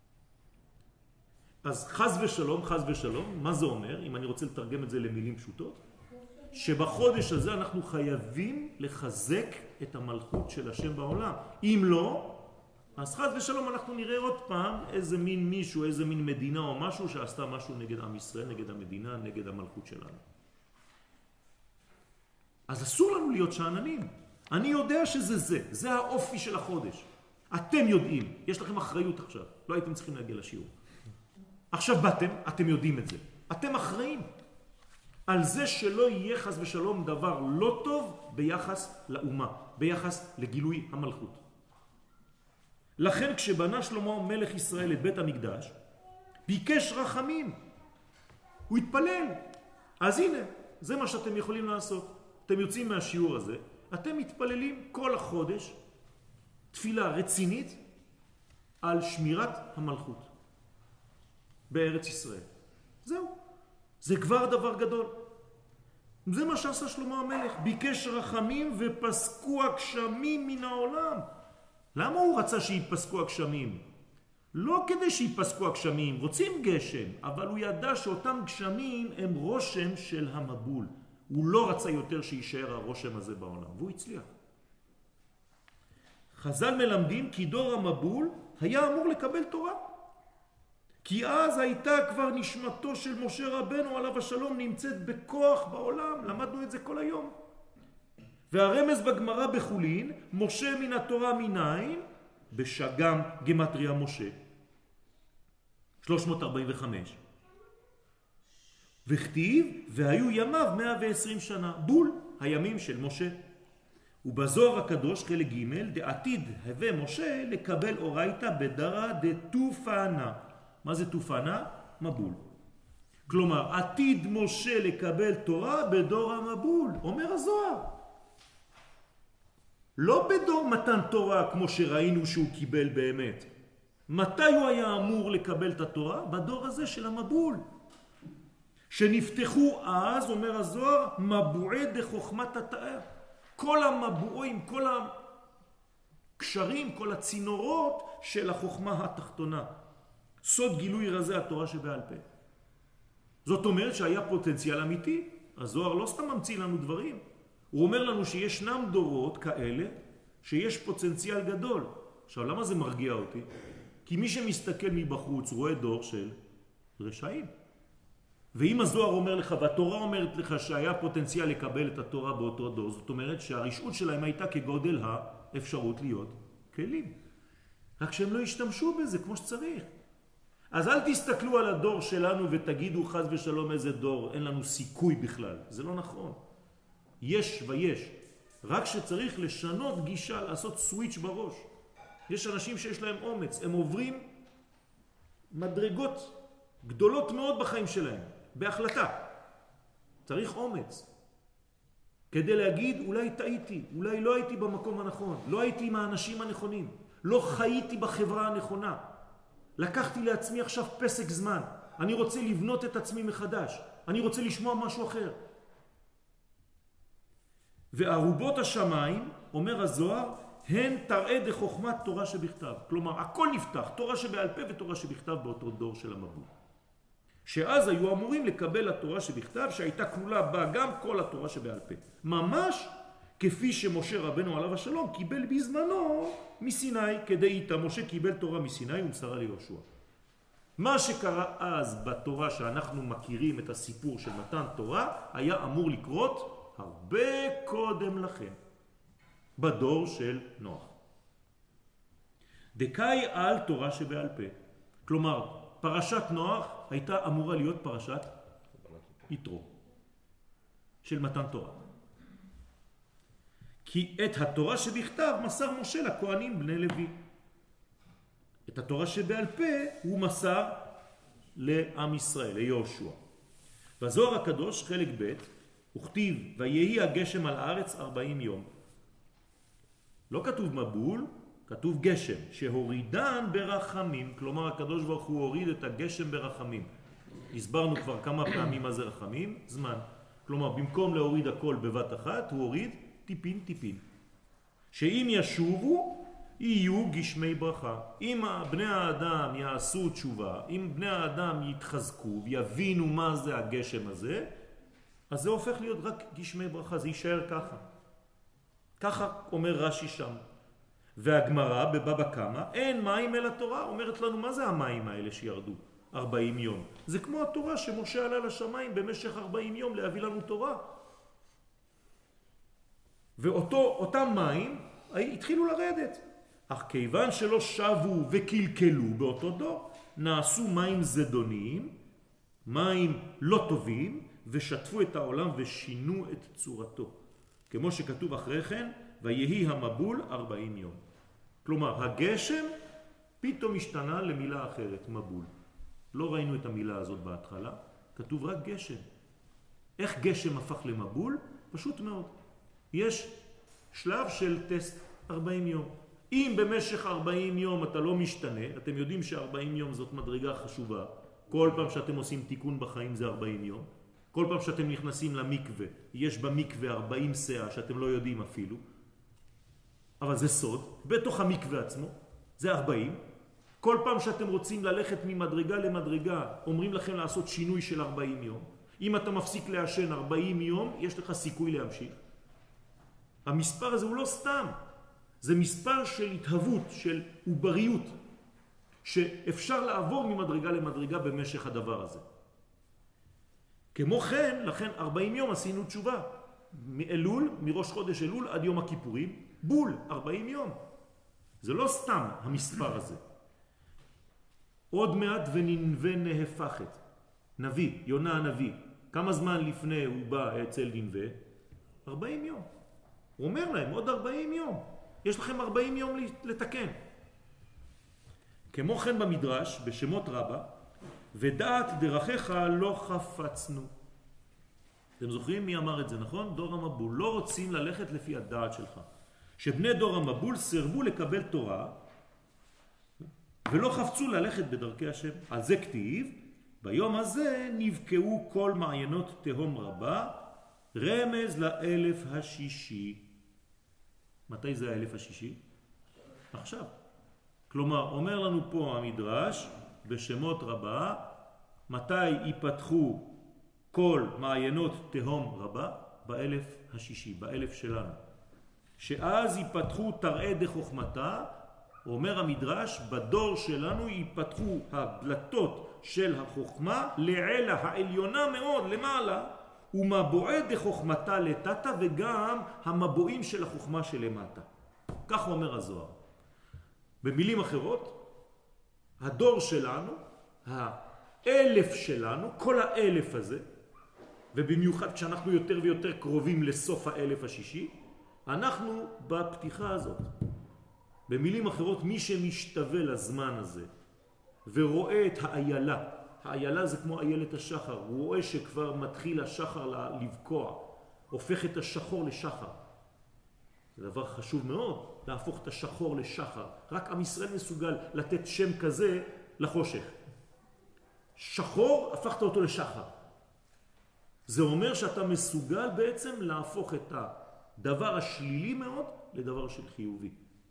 אז חז ושלום, חז ושלום, מה זה אומר? אם אני רוצה לתרגם את זה למילים פשוטות, שבחודש הזה אנחנו חייבים לחזק את המלכות של השם בעולם. אם לא, אז חז ושלום אנחנו נראה עוד פעם איזה מין מישהו, איזה מין מדינה או משהו שעשתה משהו נגד עם ישראל, נגד המדינה, נגד המלכות שלנו. אז אסור לנו להיות שעננים. אני יודע שזה זה, זה האופי של החודש. אתם יודעים, יש לכם אחריות עכשיו, לא הייתם צריכים להגיע לשיעור. עכשיו באתם, אתם יודעים את זה. אתם אחראים על זה שלא יהיה חס ושלום דבר לא טוב ביחס לאומה, ביחס לגילוי המלכות. לכן כשבנה שלמה מלך ישראל את בית המקדש, ביקש רחמים, הוא התפלל. אז הנה, זה מה שאתם יכולים לעשות. אתם יוצאים מהשיעור הזה, אתם מתפללים כל החודש תפילה רצינית על שמירת המלכות בארץ ישראל. זהו, זה כבר דבר גדול. זה מה שעשה שלמה המלך, ביקש רחמים ופסקו הגשמים מן העולם. למה הוא רצה שיפסקו הגשמים? לא כדי שיפסקו הגשמים, רוצים גשם, אבל הוא ידע שאותם גשמים הם רושם של המבול. הוא לא רצה יותר שישאר הרושם הזה בעולם, והוא הצליח. חז"ל מלמדים כי דור המבול היה אמור לקבל תורה. כי אז הייתה כבר נשמתו של משה רבנו עליו השלום נמצאת בכוח בעולם. למדנו את זה כל היום. והרמז בגמרא בחולין, משה מן התורה מניין, בשגם גמטריה משה. שלוש מאות ארבעים וחמש. וכתיב, והיו ימיו מאה ועשרים שנה. בול הימים של משה. ובזוהר הקדוש חלק ג' דעתיד הווה משה לקבל אורייתא בדרא דתופנה. מה זה תופנה? מבול. כלומר, עתיד משה לקבל תורה בדור המבול, אומר הזוהר. לא בדור מתן תורה כמו שראינו שהוא קיבל באמת. מתי הוא היה אמור לקבל את התורה? בדור הזה של המבול. שנפתחו אז, אומר הזוהר, מבועי דחוכמת התאה. כל המבועים, כל הקשרים, כל הצינורות של החוכמה התחתונה. סוד גילוי רזי התורה שבעל פה. זאת אומרת שהיה פוטנציאל אמיתי. הזוהר לא סתם ממציא לנו דברים. הוא אומר לנו שישנם דורות כאלה שיש פוטנציאל גדול. עכשיו, למה זה מרגיע אותי? כי מי שמסתכל מבחוץ רואה דור של רשעים. ואם הזוהר אומר לך, והתורה אומרת לך שהיה פוטנציאל לקבל את התורה באותו דור, זאת אומרת שהרשעות שלהם הייתה כגודל האפשרות להיות כלים. רק שהם לא השתמשו בזה כמו שצריך. אז אל תסתכלו על הדור שלנו ותגידו חס ושלום איזה דור, אין לנו סיכוי בכלל. זה לא נכון. יש ויש. רק שצריך לשנות גישה, לעשות סוויץ' בראש. יש אנשים שיש להם אומץ, הם עוברים מדרגות גדולות מאוד בחיים שלהם, בהחלטה. צריך אומץ. כדי להגיד, אולי טעיתי, אולי לא הייתי במקום הנכון, לא הייתי עם האנשים הנכונים, לא חייתי בחברה הנכונה. לקחתי לעצמי עכשיו פסק זמן. אני רוצה לבנות את עצמי מחדש. אני רוצה לשמוע משהו אחר. וערובות השמיים, אומר הזוהר, הן תראה דחוכמת תורה שבכתב. כלומר, הכל נפתח, תורה שבעל פה ותורה שבכתב באותו דור של המבול. שאז היו אמורים לקבל התורה שבכתב, שהייתה כלולה בה גם כל התורה שבעל פה. ממש כפי שמשה רבנו עליו השלום קיבל בזמנו מסיני, כדי איתה משה קיבל תורה מסיני ומסרה ליהושע. מה שקרה אז בתורה שאנחנו מכירים את הסיפור של מתן תורה, היה אמור לקרות הרבה קודם לכן, בדור של נוח. דקאי על תורה שבעל פה. כלומר, פרשת נוח הייתה אמורה להיות פרשת יתרו, של מתן תורה. כי את התורה שבכתב מסר משה לכהנים בני לוי. את התורה שבעל פה הוא מסר לעם ישראל, ליהושע. בזוהר הקדוש חלק ב' וכתיב ויהי הגשם על הארץ ארבעים יום. לא כתוב מבול, כתוב גשם, שהורידן ברחמים. כלומר, הקדוש ברוך הוא הוריד את הגשם ברחמים. הסברנו כבר כמה פעמים מה זה רחמים, זמן. כלומר, במקום להוריד הכל בבת אחת, הוא הוריד טיפין טיפין. שאם ישובו, יהיו גשמי ברכה. אם בני האדם יעשו תשובה, אם בני האדם יתחזקו ויבינו מה זה הגשם הזה, אז זה הופך להיות רק גשמי ברכה, זה יישאר ככה. ככה אומר רש"י שם. והגמרא בבבא קמא, אין מים אל התורה, אומרת לנו מה זה המים האלה שירדו ארבעים יום. זה כמו התורה שמשה עלה לשמיים במשך ארבעים יום להביא לנו תורה. ואותם מים התחילו לרדת. אך כיוון שלא שבו וקלקלו באותו דור, נעשו מים זדוניים, מים לא טובים, ושטפו את העולם ושינו את צורתו. כמו שכתוב אחרי כן, ויהי המבול ארבעים יום. כלומר, הגשם פתאום השתנה למילה אחרת, מבול. לא ראינו את המילה הזאת בהתחלה, כתוב רק גשם. איך גשם הפך למבול? פשוט מאוד. יש שלב של טסט ארבעים יום. אם במשך ארבעים יום אתה לא משתנה, אתם יודעים ש-ארבעים יום זאת מדרגה חשובה. כל פעם שאתם עושים תיקון בחיים זה ארבעים יום. כל פעם שאתם נכנסים למקווה, יש במקווה ארבעים שעה שאתם לא יודעים אפילו. אבל זה סוד, בתוך המקווה עצמו, זה ארבעים. כל פעם שאתם רוצים ללכת ממדרגה למדרגה, אומרים לכם לעשות שינוי של ארבעים יום. אם אתה מפסיק לעשן ארבעים יום, יש לך סיכוי להמשיך. המספר הזה הוא לא סתם. זה מספר של התהוות, של עובריות, שאפשר לעבור ממדרגה למדרגה במשך הדבר הזה. כמו כן, לכן ארבעים יום עשינו תשובה. מאלול, מראש חודש אלול עד יום הכיפורים, בול, ארבעים יום. זה לא סתם המספר הזה. עוד מעט וננבה נהפכת. נביא, יונה הנביא. כמה זמן לפני הוא בא אצל ננבה? ארבעים יום. הוא אומר להם, עוד ארבעים יום. יש לכם ארבעים יום לתקן. כמו כן במדרש, בשמות רבה, ודעת דרכיך לא חפצנו. אתם זוכרים מי אמר את זה, נכון? דור המבול. לא רוצים ללכת לפי הדעת שלך. שבני דור המבול סרבו לקבל תורה, ולא חפצו ללכת בדרכי השם. על זה כתיב, ביום הזה נבקעו כל מעיינות תהום רבה, רמז לאלף השישי. מתי זה האלף השישי? עכשיו. כלומר, אומר לנו פה המדרש, בשמות רבה, מתי ייפתחו כל מעיינות תהום רבה? באלף השישי, באלף שלנו. שאז ייפתחו תראה דחוכמתה, אומר המדרש, בדור שלנו ייפתחו הדלתות של החוכמה לעלה העליונה מאוד, למעלה, ומבועי דחוכמתה לטאטה, וגם המבועים של החוכמה שלמטה. כך אומר הזוהר. במילים אחרות, הדור שלנו, האלף שלנו, כל האלף הזה, ובמיוחד כשאנחנו יותר ויותר קרובים לסוף האלף השישי, אנחנו בפתיחה הזאת. במילים אחרות, מי שמשתווה לזמן הזה ורואה את האיילה, האיילה זה כמו איילת השחר, הוא רואה שכבר מתחיל השחר לבקוע, הופך את השחור לשחר. זה דבר חשוב מאוד, להפוך את השחור לשחר. רק עם ישראל מסוגל לתת שם כזה לחושך. שחור, הפכת אותו לשחר. זה אומר שאתה מסוגל בעצם להפוך את הדבר השלילי מאוד לדבר של חיובי.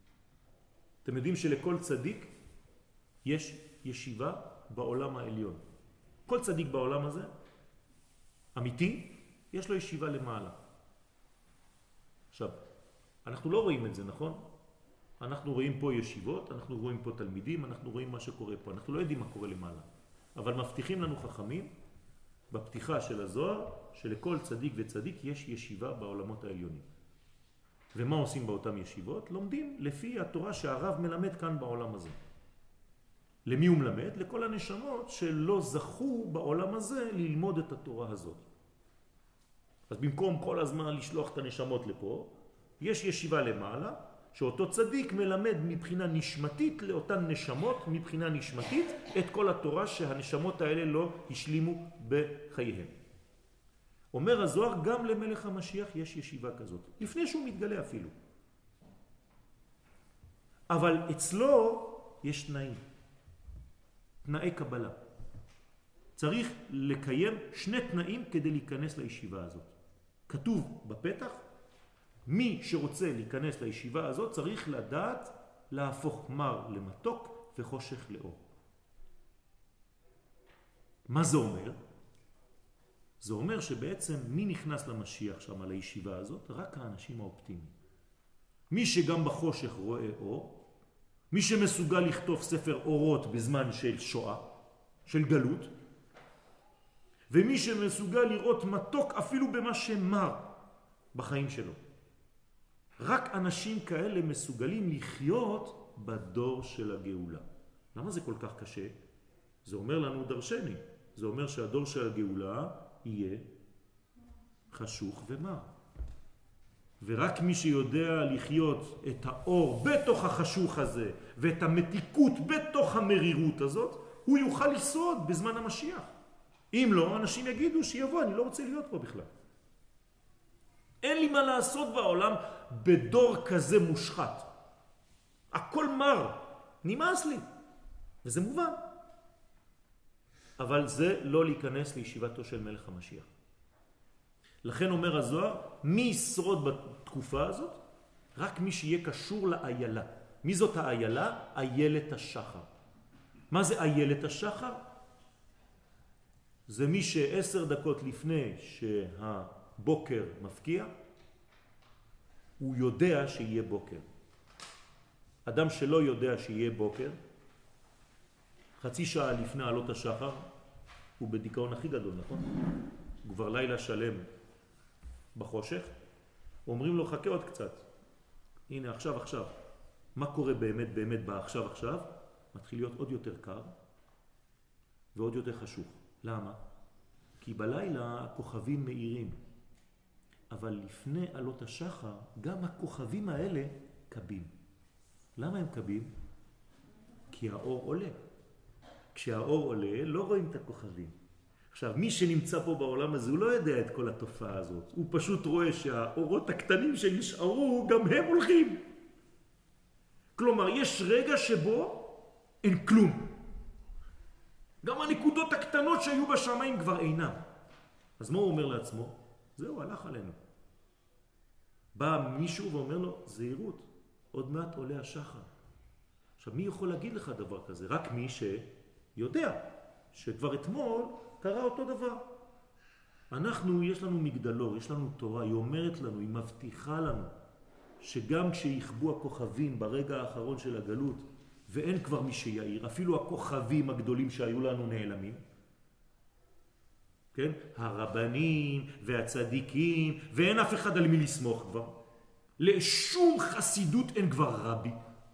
אתם יודעים שלכל צדיק יש ישיבה בעולם העליון. כל צדיק בעולם הזה, אמיתי, יש לו ישיבה למעלה. עכשיו, אנחנו לא רואים את זה, נכון? אנחנו רואים פה ישיבות, אנחנו רואים פה תלמידים, אנחנו רואים מה שקורה פה. אנחנו לא יודעים מה קורה למעלה. אבל מבטיחים לנו חכמים, בפתיחה של הזוהר, שלכל צדיק וצדיק יש ישיבה בעולמות העליונים. ומה עושים באותם ישיבות? לומדים לפי התורה שהרב מלמד כאן בעולם הזה. למי הוא מלמד? לכל הנשמות שלא זכו בעולם הזה ללמוד את התורה הזאת. אז במקום כל הזמן לשלוח את הנשמות לפה, יש ישיבה למעלה, שאותו צדיק מלמד מבחינה נשמתית לאותן נשמות, מבחינה נשמתית, את כל התורה שהנשמות האלה לא השלימו בחייהם. אומר הזוהר, גם למלך המשיח יש ישיבה כזאת, לפני שהוא מתגלה אפילו. אבל אצלו יש תנאים, תנאי קבלה. צריך לקיים שני תנאים כדי להיכנס לישיבה הזאת. כתוב בפתח, מי שרוצה להיכנס לישיבה הזאת צריך לדעת להפוך מר למתוק וחושך לאור. מה זה אומר? זה אומר שבעצם מי נכנס למשיח שם על הישיבה הזאת? רק האנשים האופטימיים. מי שגם בחושך רואה אור, מי שמסוגל לכתוב ספר אורות בזמן של שואה, של גלות, ומי שמסוגל לראות מתוק אפילו במה שמר בחיים שלו. רק אנשים כאלה מסוגלים לחיות בדור של הגאולה. למה זה כל כך קשה? זה אומר לנו דרשני. זה אומר שהדור של הגאולה יהיה חשוך ומר. ורק מי שיודע לחיות את האור בתוך החשוך הזה, ואת המתיקות בתוך המרירות הזאת, הוא יוכל לשרוד בזמן המשיח. אם לא, אנשים יגידו שיבוא, אני לא רוצה להיות פה בכלל. אין לי מה לעשות בעולם בדור כזה מושחת. הכל מר, נמאס לי. וזה מובן. אבל זה לא להיכנס לישיבתו של מלך המשיח. לכן אומר הזוהר, מי ישרוד בתקופה הזאת? רק מי שיהיה קשור לאיילה. מי זאת האיילה? איילת השחר. מה זה איילת השחר? זה מי שעשר דקות לפני שהבוקר מפקיע, הוא יודע שיהיה בוקר. אדם שלא יודע שיהיה בוקר, חצי שעה לפני עלות השחר, הוא בדיכאון הכי גדול, נכון? הוא כבר לילה שלם בחושך, אומרים לו חכה עוד קצת. הנה עכשיו עכשיו. מה קורה באמת באמת בעכשיו עכשיו? מתחיל להיות עוד יותר קר ועוד יותר חשוך. למה? כי בלילה הכוכבים מאירים. אבל לפני עלות השחר גם הכוכבים האלה קבים. למה הם קבים? כי האור עולה. כשהאור עולה לא רואים את הכוכבים. עכשיו, מי שנמצא פה בעולם הזה, הוא לא יודע את כל התופעה הזאת. הוא פשוט רואה שהאורות הקטנים שנשארו, גם הם הולכים. כלומר, יש רגע שבו אין כלום. גם הנקודות הקטנות שהיו בשמיים כבר אינם. אז מה הוא אומר לעצמו? זהו, הלך עלינו. בא מישהו ואומר לו, זהירות, עוד מעט עולה השחר. עכשיו, מי יכול להגיד לך דבר כזה? רק מי שיודע שכבר אתמול קרה אותו דבר. אנחנו, יש לנו מגדלור, יש לנו תורה, היא אומרת לנו, היא מבטיחה לנו, שגם כשיחבו הכוכבים ברגע האחרון של הגלות, ואין כבר מי שיעיר, אפילו הכוכבים הגדולים שהיו לנו נעלמים, כן? הרבנים והצדיקים, ואין אף אחד על מי לסמוך כבר. לשום חסידות אין כבר רבי.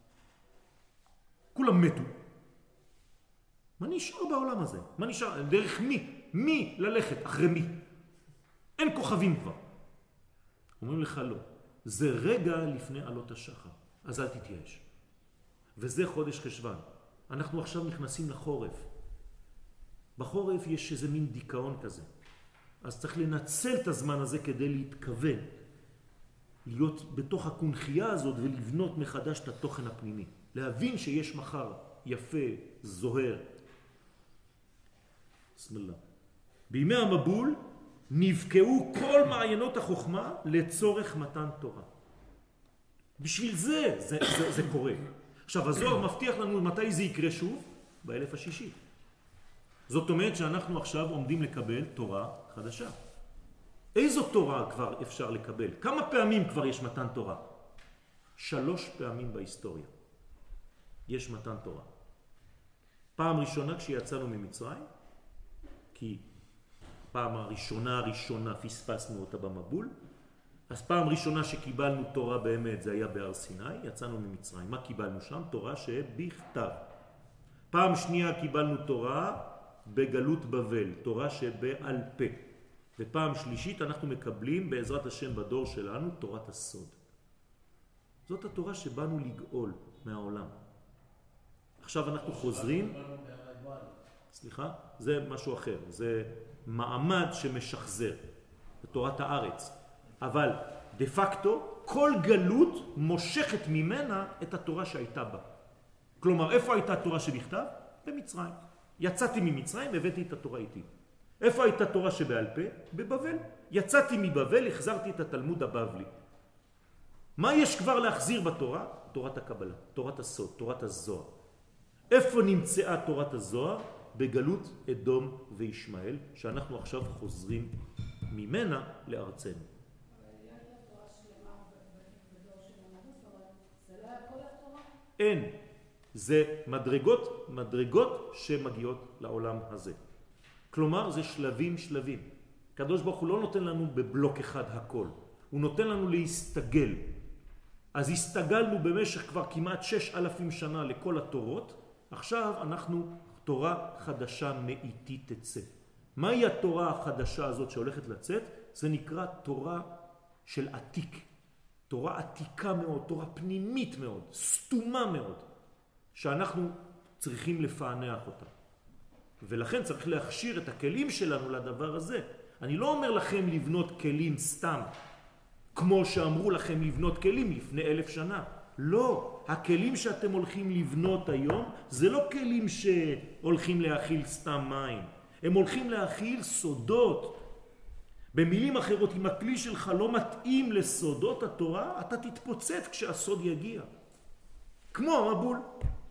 כולם מתו. מה נשאר בעולם הזה? מה נשאר? דרך מי? מי ללכת? אחרי מי? אין כוכבים כבר. אומרים לך לא. זה רגע לפני עלות השחר. אז אל תתייאש. וזה חודש חשוון. אנחנו עכשיו נכנסים לחורף. בחורף יש איזה מין דיכאון כזה. אז צריך לנצל את הזמן הזה כדי להתכוון. להיות בתוך הקונחייה הזאת ולבנות מחדש את התוכן הפנימי. להבין שיש מחר יפה, זוהר. בסמללה. בימי המבול נבקעו כל מעיינות החוכמה לצורך מתן תורה. בשביל זה זה, זה, זה קורה. עכשיו, הזוהר מבטיח לנו מתי זה יקרה שוב? באלף השישי. זאת אומרת שאנחנו עכשיו עומדים לקבל תורה חדשה. איזו תורה כבר אפשר לקבל? כמה פעמים כבר יש מתן תורה? שלוש פעמים בהיסטוריה יש מתן תורה. פעם ראשונה כשיצאנו ממצרים, כי פעם הראשונה הראשונה פספסנו אותה במבול, אז פעם ראשונה שקיבלנו תורה באמת זה היה בהר סיני, יצאנו ממצרים. מה קיבלנו שם? תורה שבכתב. פעם שנייה קיבלנו תורה בגלות בבל, תורה שבעל פה. ופעם שלישית אנחנו מקבלים בעזרת השם בדור שלנו תורת הסוד. זאת התורה שבאנו לגאול מהעולם. עכשיו אנחנו חוזרים, סליחה, זה משהו אחר, זה מעמד שמשחזר, בתורת הארץ. אבל דה פקטו כל גלות מושכת ממנה את התורה שהייתה בה. כלומר, איפה הייתה התורה שבכתב? במצרים. יצאתי ממצרים, הבאתי את התורה איתי. איפה הייתה תורה שבעל פה? בבבל. יצאתי מבבל, החזרתי את התלמוד הבבלי. מה יש כבר להחזיר בתורה? תורת הקבלה, תורת הסוד, תורת הזוהר. איפה נמצאה תורת הזוהר? בגלות אדום וישמעאל, שאנחנו עכשיו חוזרים ממנה לארצנו. אין. זה מדרגות, מדרגות שמגיעות לעולם הזה. כלומר, זה שלבים שלבים. הקדוש ברוך הוא לא נותן לנו בבלוק אחד הכל. הוא נותן לנו להסתגל. אז הסתגלנו במשך כבר כמעט שש אלפים שנה לכל התורות. עכשיו אנחנו תורה חדשה מאיתי תצא. מהי התורה החדשה הזאת שהולכת לצאת? זה נקרא תורה של עתיק. תורה עתיקה מאוד, תורה פנימית מאוד, סתומה מאוד, שאנחנו צריכים לפענח אותה. ולכן צריך להכשיר את הכלים שלנו לדבר הזה. אני לא אומר לכם לבנות כלים סתם, כמו שאמרו לכם לבנות כלים לפני אלף שנה. לא, הכלים שאתם הולכים לבנות היום, זה לא כלים שהולכים להכיל סתם מים. הם הולכים להכיל סודות. במילים אחרות, אם הכלי שלך לא מתאים לסודות התורה, אתה תתפוצץ כשהסוד יגיע. כמו המבול.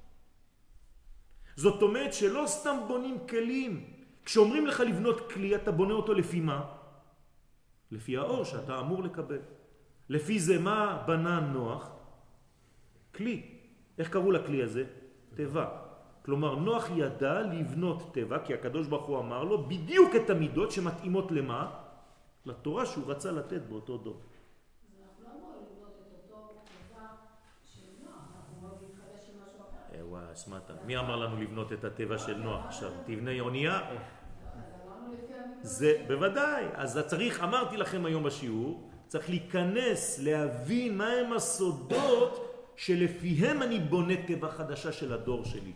זאת אומרת שלא סתם בונים כלים. כשאומרים לך לבנות כלי, אתה בונה אותו לפי מה? לפי האור שאתה אמור לקבל. לפי זה מה בנה נוח? כלי. איך קראו לכלי הזה? טבע. כלומר, נוח ידע לבנות טבע, כי הקדוש ברוך הוא אמר לו בדיוק את המידות שמתאימות למה? לתורה שהוא רצה לתת באותו דור. אז אנחנו לא אמורים לבנות את אותו טבע של נוח, אנחנו אמורים להתחדש של משהו אחר. וואי, שמעת. מי אמר לנו לבנות את הטבע של נוח עכשיו? תבנה אונייה? זה בוודאי. אז צריך, אמרתי לכם היום בשיעור, צריך להיכנס, להבין מהם הסודות שלפיהם אני בונה טבע חדשה של הדור שלי.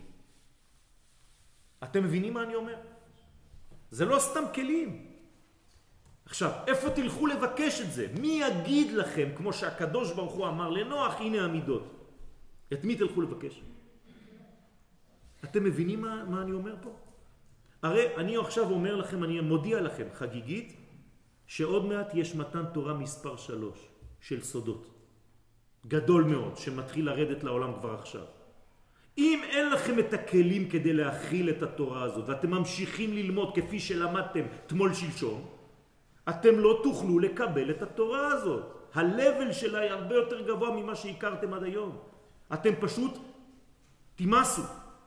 אתם מבינים מה אני אומר? זה לא סתם כלים. עכשיו, איפה תלכו לבקש את זה? מי יגיד לכם, כמו שהקדוש ברוך הוא אמר לנוח, הנה המידות? את מי תלכו לבקש? אתם מבינים מה, מה אני אומר פה? הרי אני עכשיו אומר לכם, אני מודיע לכם חגיגית, שעוד מעט יש מתן תורה מספר שלוש של סודות. גדול מאוד, שמתחיל לרדת לעולם כבר עכשיו. אם אין לכם את הכלים כדי להכיל את התורה הזאת, ואתם ממשיכים ללמוד כפי שלמדתם תמול שלשום, אתם לא תוכלו לקבל את התורה הזאת. הלבל שלה היא הרבה יותר גבוה ממה שהכרתם עד היום. אתם פשוט תימסו. אז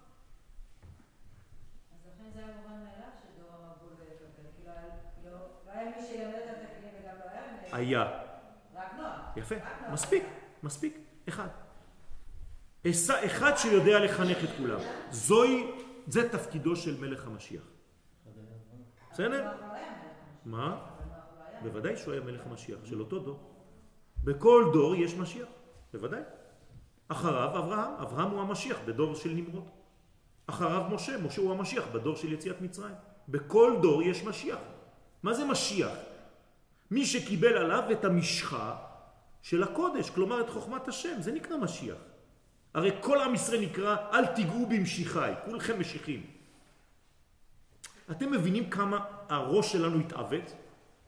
לכן זה היה מובן מאליו שדור המבול לקבל, כי לא היה מי שילמד את הכלים וגם לא היה... היה. רק נוח. יפה, מספיק, מספיק, אחד. אחד שיודע לחנך את כולם. זוהי, זה תפקידו של מלך המשיח. בסדר? מה? בוודאי שהוא היה מלך המשיח של אותו דור. בכל דור יש משיח, בוודאי. אחריו אברהם, אברהם הוא המשיח בדור של נמרוד. אחריו משה, משה הוא המשיח בדור של יציאת מצרים. בכל דור יש משיח. מה זה משיח? מי שקיבל עליו את המשחה של הקודש, כלומר את חוכמת השם, זה נקרא משיח. הרי כל עם ישראל נקרא אל תיגעו במשיחי, כולכם משיחים. אתם מבינים כמה הראש שלנו התעוות? אז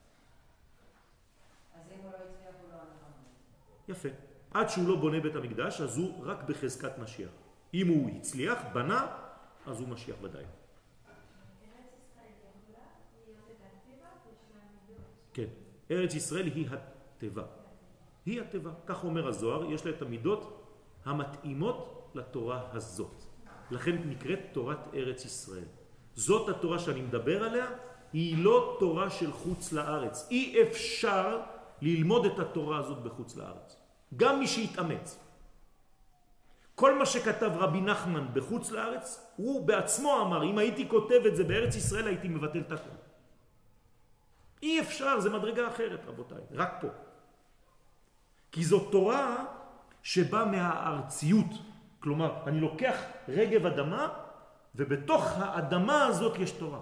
אם הוא לא הצליח הוא לא הנחם. יפה. עד שהוא לא בונה בית המקדש, אז הוא רק בחזקת משיח. אם הוא הצליח, בנה, אז הוא משיח ודאי. ארץ ישראל יכולה להיות את הטבע וישנה מידות. כן. ארץ ישראל היא הטבע. היא הטבע. כך אומר הזוהר, יש לה את המידות המתאימות לתורה הזאת. לכן נקראת תורת ארץ ישראל. זאת התורה שאני מדבר עליה, היא לא תורה של חוץ לארץ. אי אפשר ללמוד את התורה הזאת בחוץ לארץ. גם מי שיתאמץ. כל מה שכתב רבי נחמן בחוץ לארץ, הוא בעצמו אמר, אם הייתי כותב את זה בארץ ישראל, הייתי מבטל את הכל. אי אפשר, זה מדרגה אחרת, רבותיי, רק פה. כי זו תורה שבאה מהארציות. כלומר, אני לוקח רגב אדמה, ובתוך האדמה הזאת יש תורה.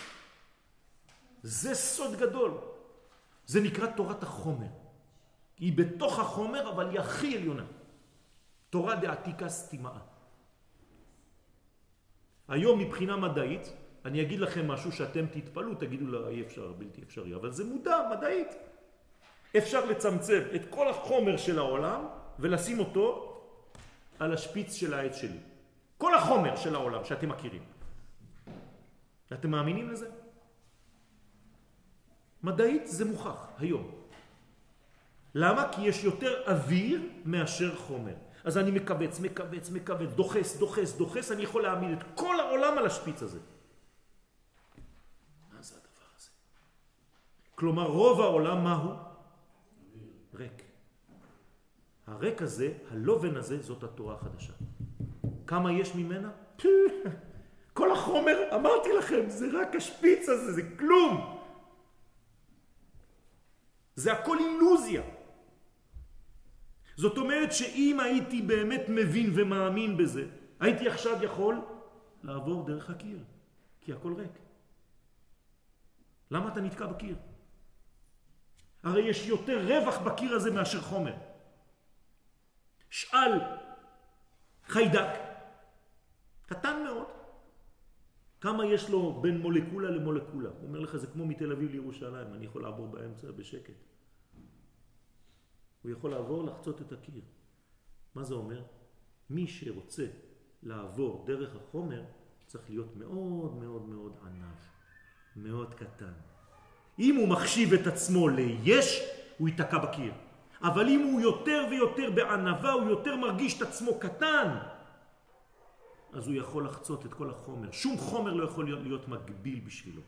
זה סוד גדול. זה נקרא תורת החומר. היא בתוך החומר, אבל היא הכי עליונה. תורה דעתיקה סתימה. היום מבחינה מדעית, אני אגיד לכם משהו שאתם תתפלו, תגידו לה, אי אפשר, בלתי אפשרי, אבל זה מודע, מדעית. אפשר לצמצם את כל החומר של העולם, ולשים אותו על השפיץ של העץ שלי. כל החומר של העולם שאתם מכירים. אתם מאמינים לזה? מדעית זה מוכח היום. למה? כי יש יותר אוויר מאשר חומר. אז אני מקבץ, מקבץ, מקבץ, דוחס, דוחס, דוחס, אני יכול להעמיד את כל העולם על השפיץ הזה. מה זה הדבר הזה? כלומר, רוב העולם מהו? ריק. הריק הזה, הלובן הזה, זאת התורה החדשה. כמה יש ממנה? כל החומר, אמרתי לכם, זה רק השפיץ הזה, זה כלום. זה הכל אילוזיה. זאת אומרת שאם הייתי באמת מבין ומאמין בזה, הייתי עכשיו יכול לעבור דרך הקיר. כי הכל ריק. למה אתה נתקע בקיר? הרי יש יותר רווח בקיר הזה מאשר חומר. שאל חיידק, קטן מאוד, כמה יש לו בין מולקולה למולקולה. הוא אומר לך, זה כמו מתל אביב לירושלים, אני יכול לעבור באמצע בשקט. הוא יכול לעבור, לחצות את הקיר. מה זה אומר? מי שרוצה לעבור דרך החומר, צריך להיות מאוד מאוד מאוד ענב, מאוד קטן. אם הוא מחשיב את עצמו ליש, הוא ייתקע בקיר. אבל אם הוא יותר ויותר בענבה, הוא יותר מרגיש את עצמו קטן, אז הוא יכול לחצות את כל החומר. שום חומר לא יכול להיות, להיות מגביל בשבילו.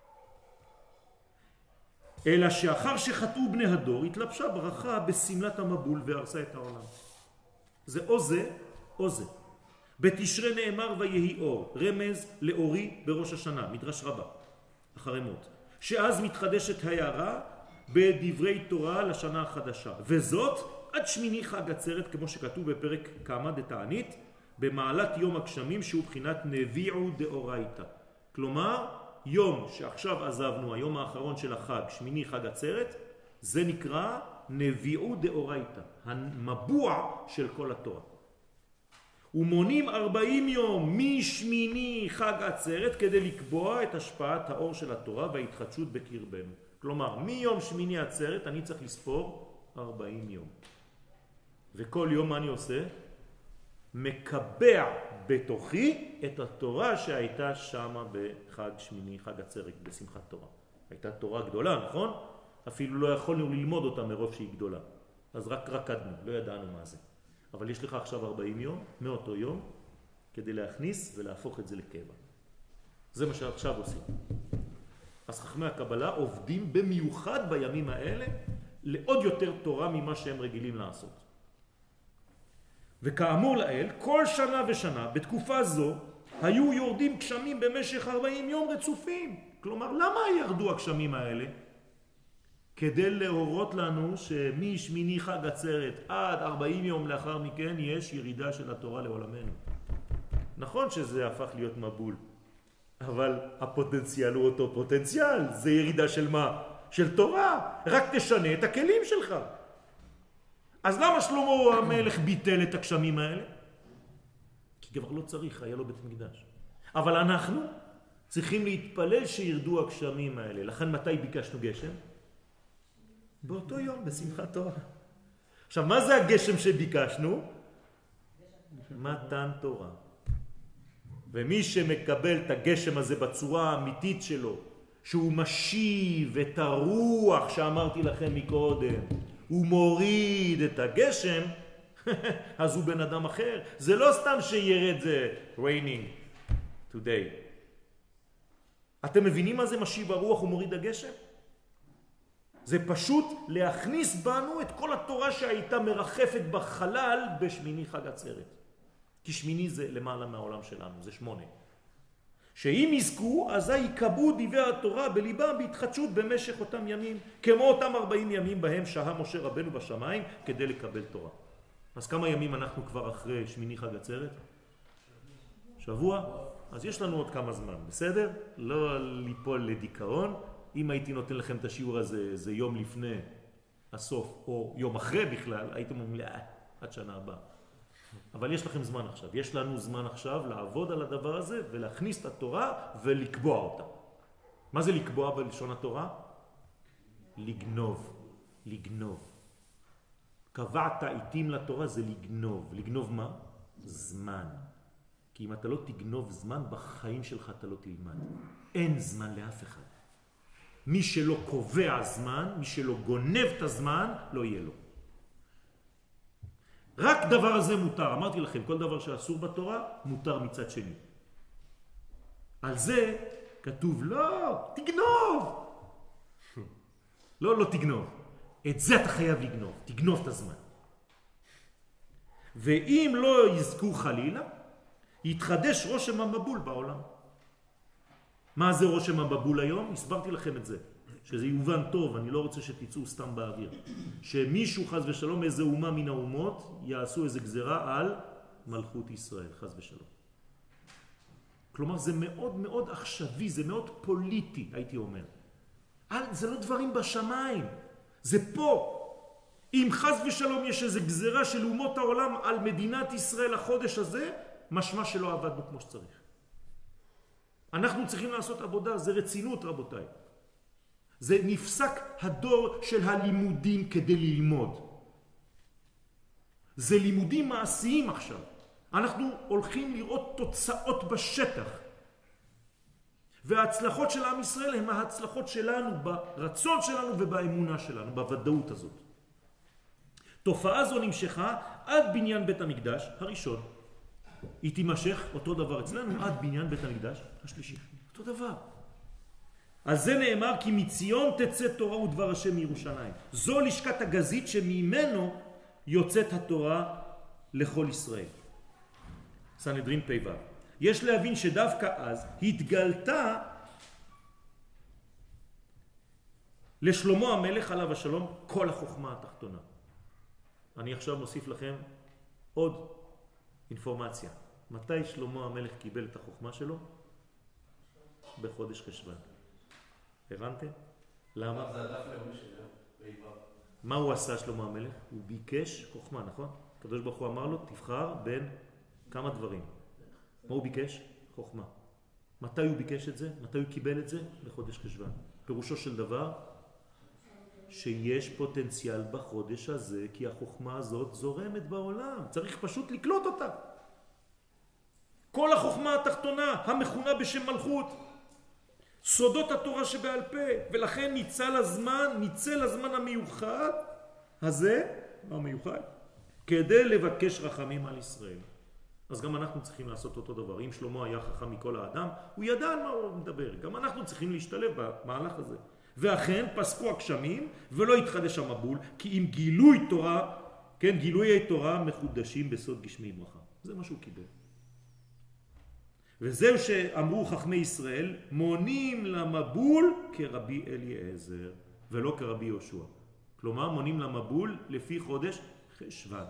אלא שאחר שחטאו בני הדור, התלבשה ברכה בסמלת המבול והרסה את העולם. זה או זה או זה. בתשרי נאמר ויהי אור, רמז לאורי בראש השנה, מדרש רבה, אחרי מות. שאז מתחדשת הערה בדברי תורה לשנה החדשה. וזאת עד שמיני חג עצרת, כמו שכתוב בפרק כמה דתענית, במעלת יום הגשמים שהוא בחינת נביעו דאורייתא. כלומר, יום שעכשיו עזבנו, היום האחרון של החג, שמיני חג עצרת, זה נקרא נביעו דאורייתא, המבוע של כל התורה. ומונים ארבעים יום משמיני חג עצרת כדי לקבוע את השפעת האור של התורה וההתחדשות בקרבנו. כלומר, מיום שמיני עצרת אני צריך לספור ארבעים יום. וכל יום מה אני עושה? מקבע בתוכי את התורה שהייתה שמה בחג שמיני, חג עצרת, בשמחת תורה. הייתה תורה גדולה, נכון? אפילו לא יכולנו ללמוד אותה מרוב שהיא גדולה. אז רק רקדנו, לא ידענו מה זה. אבל יש לך עכשיו ארבעים יום, מאותו יום, כדי להכניס ולהפוך את זה לקבע. זה מה שעכשיו עושים. אז חכמי הקבלה עובדים במיוחד בימים האלה לעוד יותר תורה ממה שהם רגילים לעשות. וכאמור לאל, כל שנה ושנה בתקופה זו היו יורדים גשמים במשך ארבעים יום רצופים. כלומר, למה ירדו הגשמים האלה? כדי להורות לנו שמשמיני חג עצרת עד ארבעים יום לאחר מכן יש ירידה של התורה לעולמנו. נכון שזה הפך להיות מבול, אבל הפוטנציאל הוא אותו פוטנציאל. זה ירידה של מה? של תורה. רק תשנה את הכלים שלך. אז למה שלמה המלך ביטל את הגשמים האלה? כי כבר לא צריך, היה לו בית מקדש. אבל אנחנו צריכים להתפלל שירדו הגשמים האלה. לכן מתי ביקשנו גשם? באותו יום, בשמחת תורה. עכשיו, מה זה הגשם שביקשנו? מתן תורה. ומי שמקבל את הגשם הזה בצורה האמיתית שלו, שהוא משיב את הרוח שאמרתי לכם מקודם, הוא מוריד את הגשם, אז הוא בן אדם אחר. זה לא סתם שירד זה raining today. אתם מבינים מה זה משיב הרוח ומוריד הגשם? זה פשוט להכניס בנו את כל התורה שהייתה מרחפת בחלל בשמיני חג עצרת. כי שמיני זה למעלה מהעולם שלנו, זה שמונה. שאם יזכו, אז יקבעו דברי התורה בליבם בהתחדשות במשך אותם ימים, כמו אותם ארבעים ימים בהם שהה משה רבנו בשמיים כדי לקבל תורה. אז כמה ימים אנחנו כבר אחרי שמיני חג עצרת? שבוע? אז יש לנו עוד כמה זמן, בסדר? לא ליפול לדיכאון. אם הייתי נותן לכם את השיעור הזה, זה יום לפני הסוף, או יום אחרי בכלל, הייתם אומרים, עד שנה הבאה. אבל יש לכם זמן עכשיו. יש לנו זמן עכשיו לעבוד על הדבר הזה, ולהכניס את התורה ולקבוע אותה. מה זה לקבוע בלשון התורה? לגנוב. לגנוב. קבעת עיתים לתורה זה לגנוב. לגנוב מה? זמן. כי אם אתה לא תגנוב זמן, בחיים שלך אתה לא תלמד. אין זמן לאף אחד. מי שלא קובע זמן, מי שלא גונב את הזמן, לא יהיה לו. רק דבר הזה מותר. אמרתי לכם, כל דבר שאסור בתורה, מותר מצד שני. על זה כתוב, לא, תגנוב. לא, לא תגנוב. את זה אתה חייב לגנוב. תגנוב את הזמן. ואם לא יזכו חלילה, יתחדש רושם המבול בעולם. מה זה רושם המבול היום? הסברתי לכם את זה. שזה יובן טוב, אני לא רוצה שתצאו סתם באוויר. שמישהו חז ושלום, איזה אומה מן האומות, יעשו איזה גזרה על מלכות ישראל, חז ושלום. כלומר זה מאוד מאוד עכשווי, זה מאוד פוליטי, הייתי אומר. זה לא דברים בשמיים, זה פה. אם חס ושלום יש איזו גזרה של אומות העולם על מדינת ישראל החודש הזה, משמע שלא עבדנו כמו שצריך. אנחנו צריכים לעשות עבודה, זה רצינות רבותיי. זה נפסק הדור של הלימודים כדי ללמוד. זה לימודים מעשיים עכשיו. אנחנו הולכים לראות תוצאות בשטח. וההצלחות של עם ישראל הן ההצלחות שלנו ברצון שלנו ובאמונה שלנו, בוודאות הזאת. תופעה זו נמשכה עד בניין בית המקדש הראשון. היא תימשך אותו דבר אצלנו עד בניין בית המקדש השלישי. אותו דבר. אז זה נאמר כי מציון תצא תורה ודבר השם מירושלים. זו לשכת הגזית שממנו יוצאת התורה לכל ישראל. סנהדרין פ"ו. יש להבין שדווקא אז התגלתה לשלמה המלך עליו השלום כל החוכמה התחתונה. אני עכשיו מוסיף לכם עוד אינפורמציה. מתי שלמה המלך קיבל את החוכמה שלו? בחודש חשוון. הבנתם? למה? מה הוא עשה שלמה המלך? הוא ביקש חוכמה, נכון? הקדוש ברוך הוא אמר לו, תבחר בין כמה דברים. מה הוא ביקש? חוכמה. מתי הוא ביקש את זה? מתי הוא קיבל את זה? בחודש חשוון. פירושו של דבר, שיש פוטנציאל בחודש הזה, כי החוכמה הזאת זורמת בעולם. צריך פשוט לקלוט אותה. כל החוכמה התחתונה, המכונה בשם מלכות, סודות התורה שבעל פה, ולכן ניצל הזמן, ניצל הזמן המיוחד הזה, מה מיוחד? כדי לבקש רחמים על ישראל. אז גם אנחנו צריכים לעשות אותו דבר. אם שלמה היה חכם מכל האדם, הוא ידע על מה הוא מדבר. גם אנחנו צריכים להשתלב במהלך הזה. ואכן פסקו הגשמים ולא התחדש המבול, כי אם גילוי תורה, כן, גילויי תורה מחודשים בסוד גשמי ברכה. זה מה שהוא קיבל. וזהו שאמרו חכמי ישראל, מונים למבול כרבי אליעזר, ולא כרבי יהושע. כלומר, מונים למבול לפי חודש חשוון.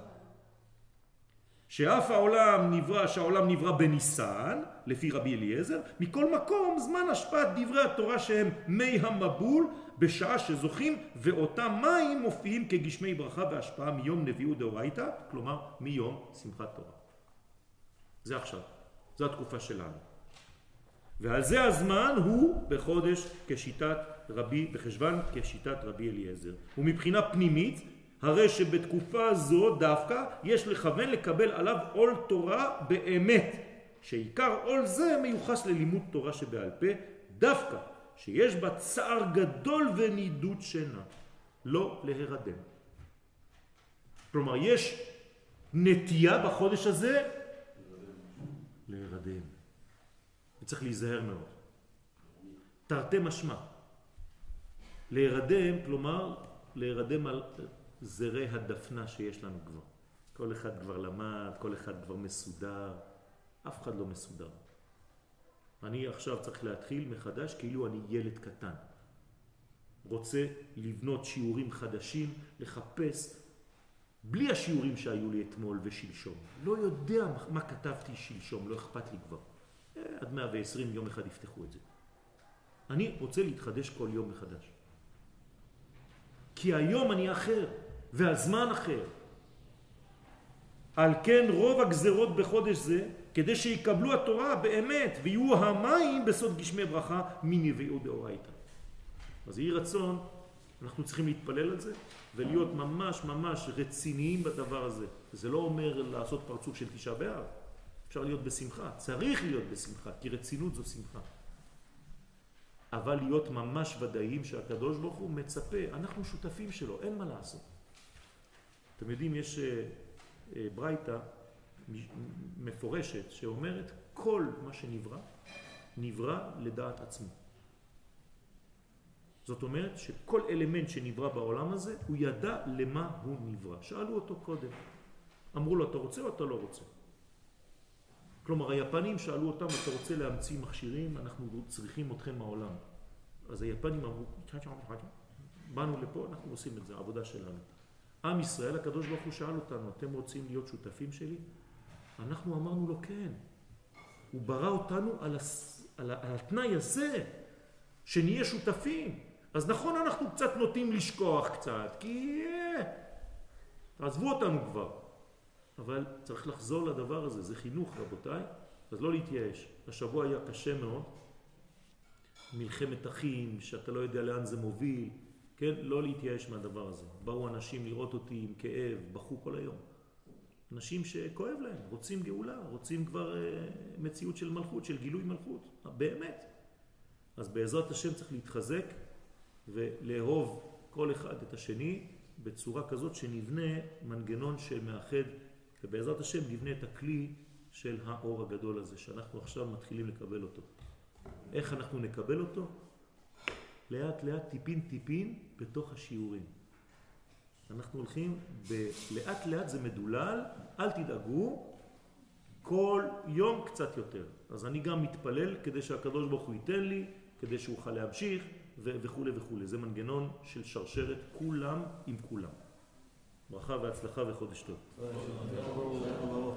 שאף העולם נברא, שהעולם נברא בניסן, לפי רבי אליעזר, מכל מקום זמן השפעת דברי התורה שהם מי המבול, בשעה שזוכים, ואותם מים מופיעים כגשמי ברכה והשפעה מיום נביאו דאורייתא, כלומר מיום שמחת תורה. זה עכשיו, זו התקופה שלנו. ועל זה הזמן הוא בחודש כשיטת רבי, בחשוון כשיטת רבי אליעזר. ומבחינה פנימית, הרי שבתקופה זו דווקא יש לכוון לקבל עליו עול תורה באמת, שעיקר עול זה מיוחס ללימוד תורה שבעל פה, דווקא שיש בה צער גדול ונידות שינה, לא להירדם. כלומר, יש נטייה בחודש הזה להירדם. וצריך להיזהר מאוד. תרתי משמע. להירדם, כלומר, להירדם על זרי הדפנה שיש לנו כבר. כל אחד כבר למד, כל אחד כבר מסודר, אף אחד לא מסודר. אני עכשיו צריך להתחיל מחדש כאילו אני ילד קטן. רוצה לבנות שיעורים חדשים, לחפש, בלי השיעורים שהיו לי אתמול ושלשום. לא יודע מה כתבתי שלשום, לא אכפת לי כבר. עד מאה ועשרים יום אחד יפתחו את זה. אני רוצה להתחדש כל יום מחדש. כי היום אני אחר, והזמן אחר. על כן רוב הגזרות בחודש זה, כדי שיקבלו התורה באמת, ויהיו המים בסוד גשמי ברכה מנביאו דאורייתא. אז יהי רצון, אנחנו צריכים להתפלל על זה, ולהיות ממש ממש רציניים בדבר הזה. זה לא אומר לעשות פרצוף של תשעה באב. אפשר להיות בשמחה, צריך להיות בשמחה, כי רצינות זו שמחה. אבל להיות ממש ודאיים שהקדוש ברוך הוא מצפה, אנחנו שותפים שלו, אין מה לעשות. אתם יודעים, יש ברייתא מפורשת שאומרת, כל מה שנברא, נברא לדעת עצמו. זאת אומרת שכל אלמנט שנברא בעולם הזה, הוא ידע למה הוא נברא. שאלו אותו קודם. אמרו לו, אתה רוצה או אתה לא רוצה? כלומר, היפנים שאלו אותם, אתה רוצה להמציא מכשירים, אנחנו צריכים אתכם מהעולם. אז היפנים אמרו, באנו לפה, אנחנו עושים את זה, העבודה שלנו. עם ישראל, הקדוש ברוך הוא שאל אותנו, אתם רוצים להיות שותפים שלי? אנחנו אמרנו לו כן. הוא ברא אותנו על, הס... על, ה... על התנאי הזה, שנהיה שותפים. אז נכון, אנחנו קצת נוטים לשכוח קצת, כי תעזבו אותנו כבר. אבל צריך לחזור לדבר הזה, זה חינוך רבותיי, אז לא להתייאש. השבוע היה קשה מאוד, מלחמת אחים, שאתה לא יודע לאן זה מוביל, כן? לא להתייאש מהדבר הזה. באו אנשים לראות אותי עם כאב, בכו כל היום. אנשים שכואב להם, רוצים גאולה, רוצים כבר אה, מציאות של מלכות, של גילוי מלכות, באמת. אז בעזרת השם צריך להתחזק ולאהוב כל אחד את השני בצורה כזאת שנבנה מנגנון שמאחד, ובעזרת השם נבנה את הכלי של האור הגדול הזה, שאנחנו עכשיו מתחילים לקבל אותו. איך אנחנו נקבל אותו? לאט לאט, טיפין טיפין, בתוך השיעורים. אנחנו הולכים ב... לאט לאט זה מדולל, אל תדאגו, כל יום קצת יותר. אז אני גם מתפלל כדי שהקדוש ברוך הוא ייתן לי, כדי שהוא יוכל להמשיך ו... וכו' וכו'. זה מנגנון של שרשרת כולם עם כולם. ברכה והצלחה וחודש טוב.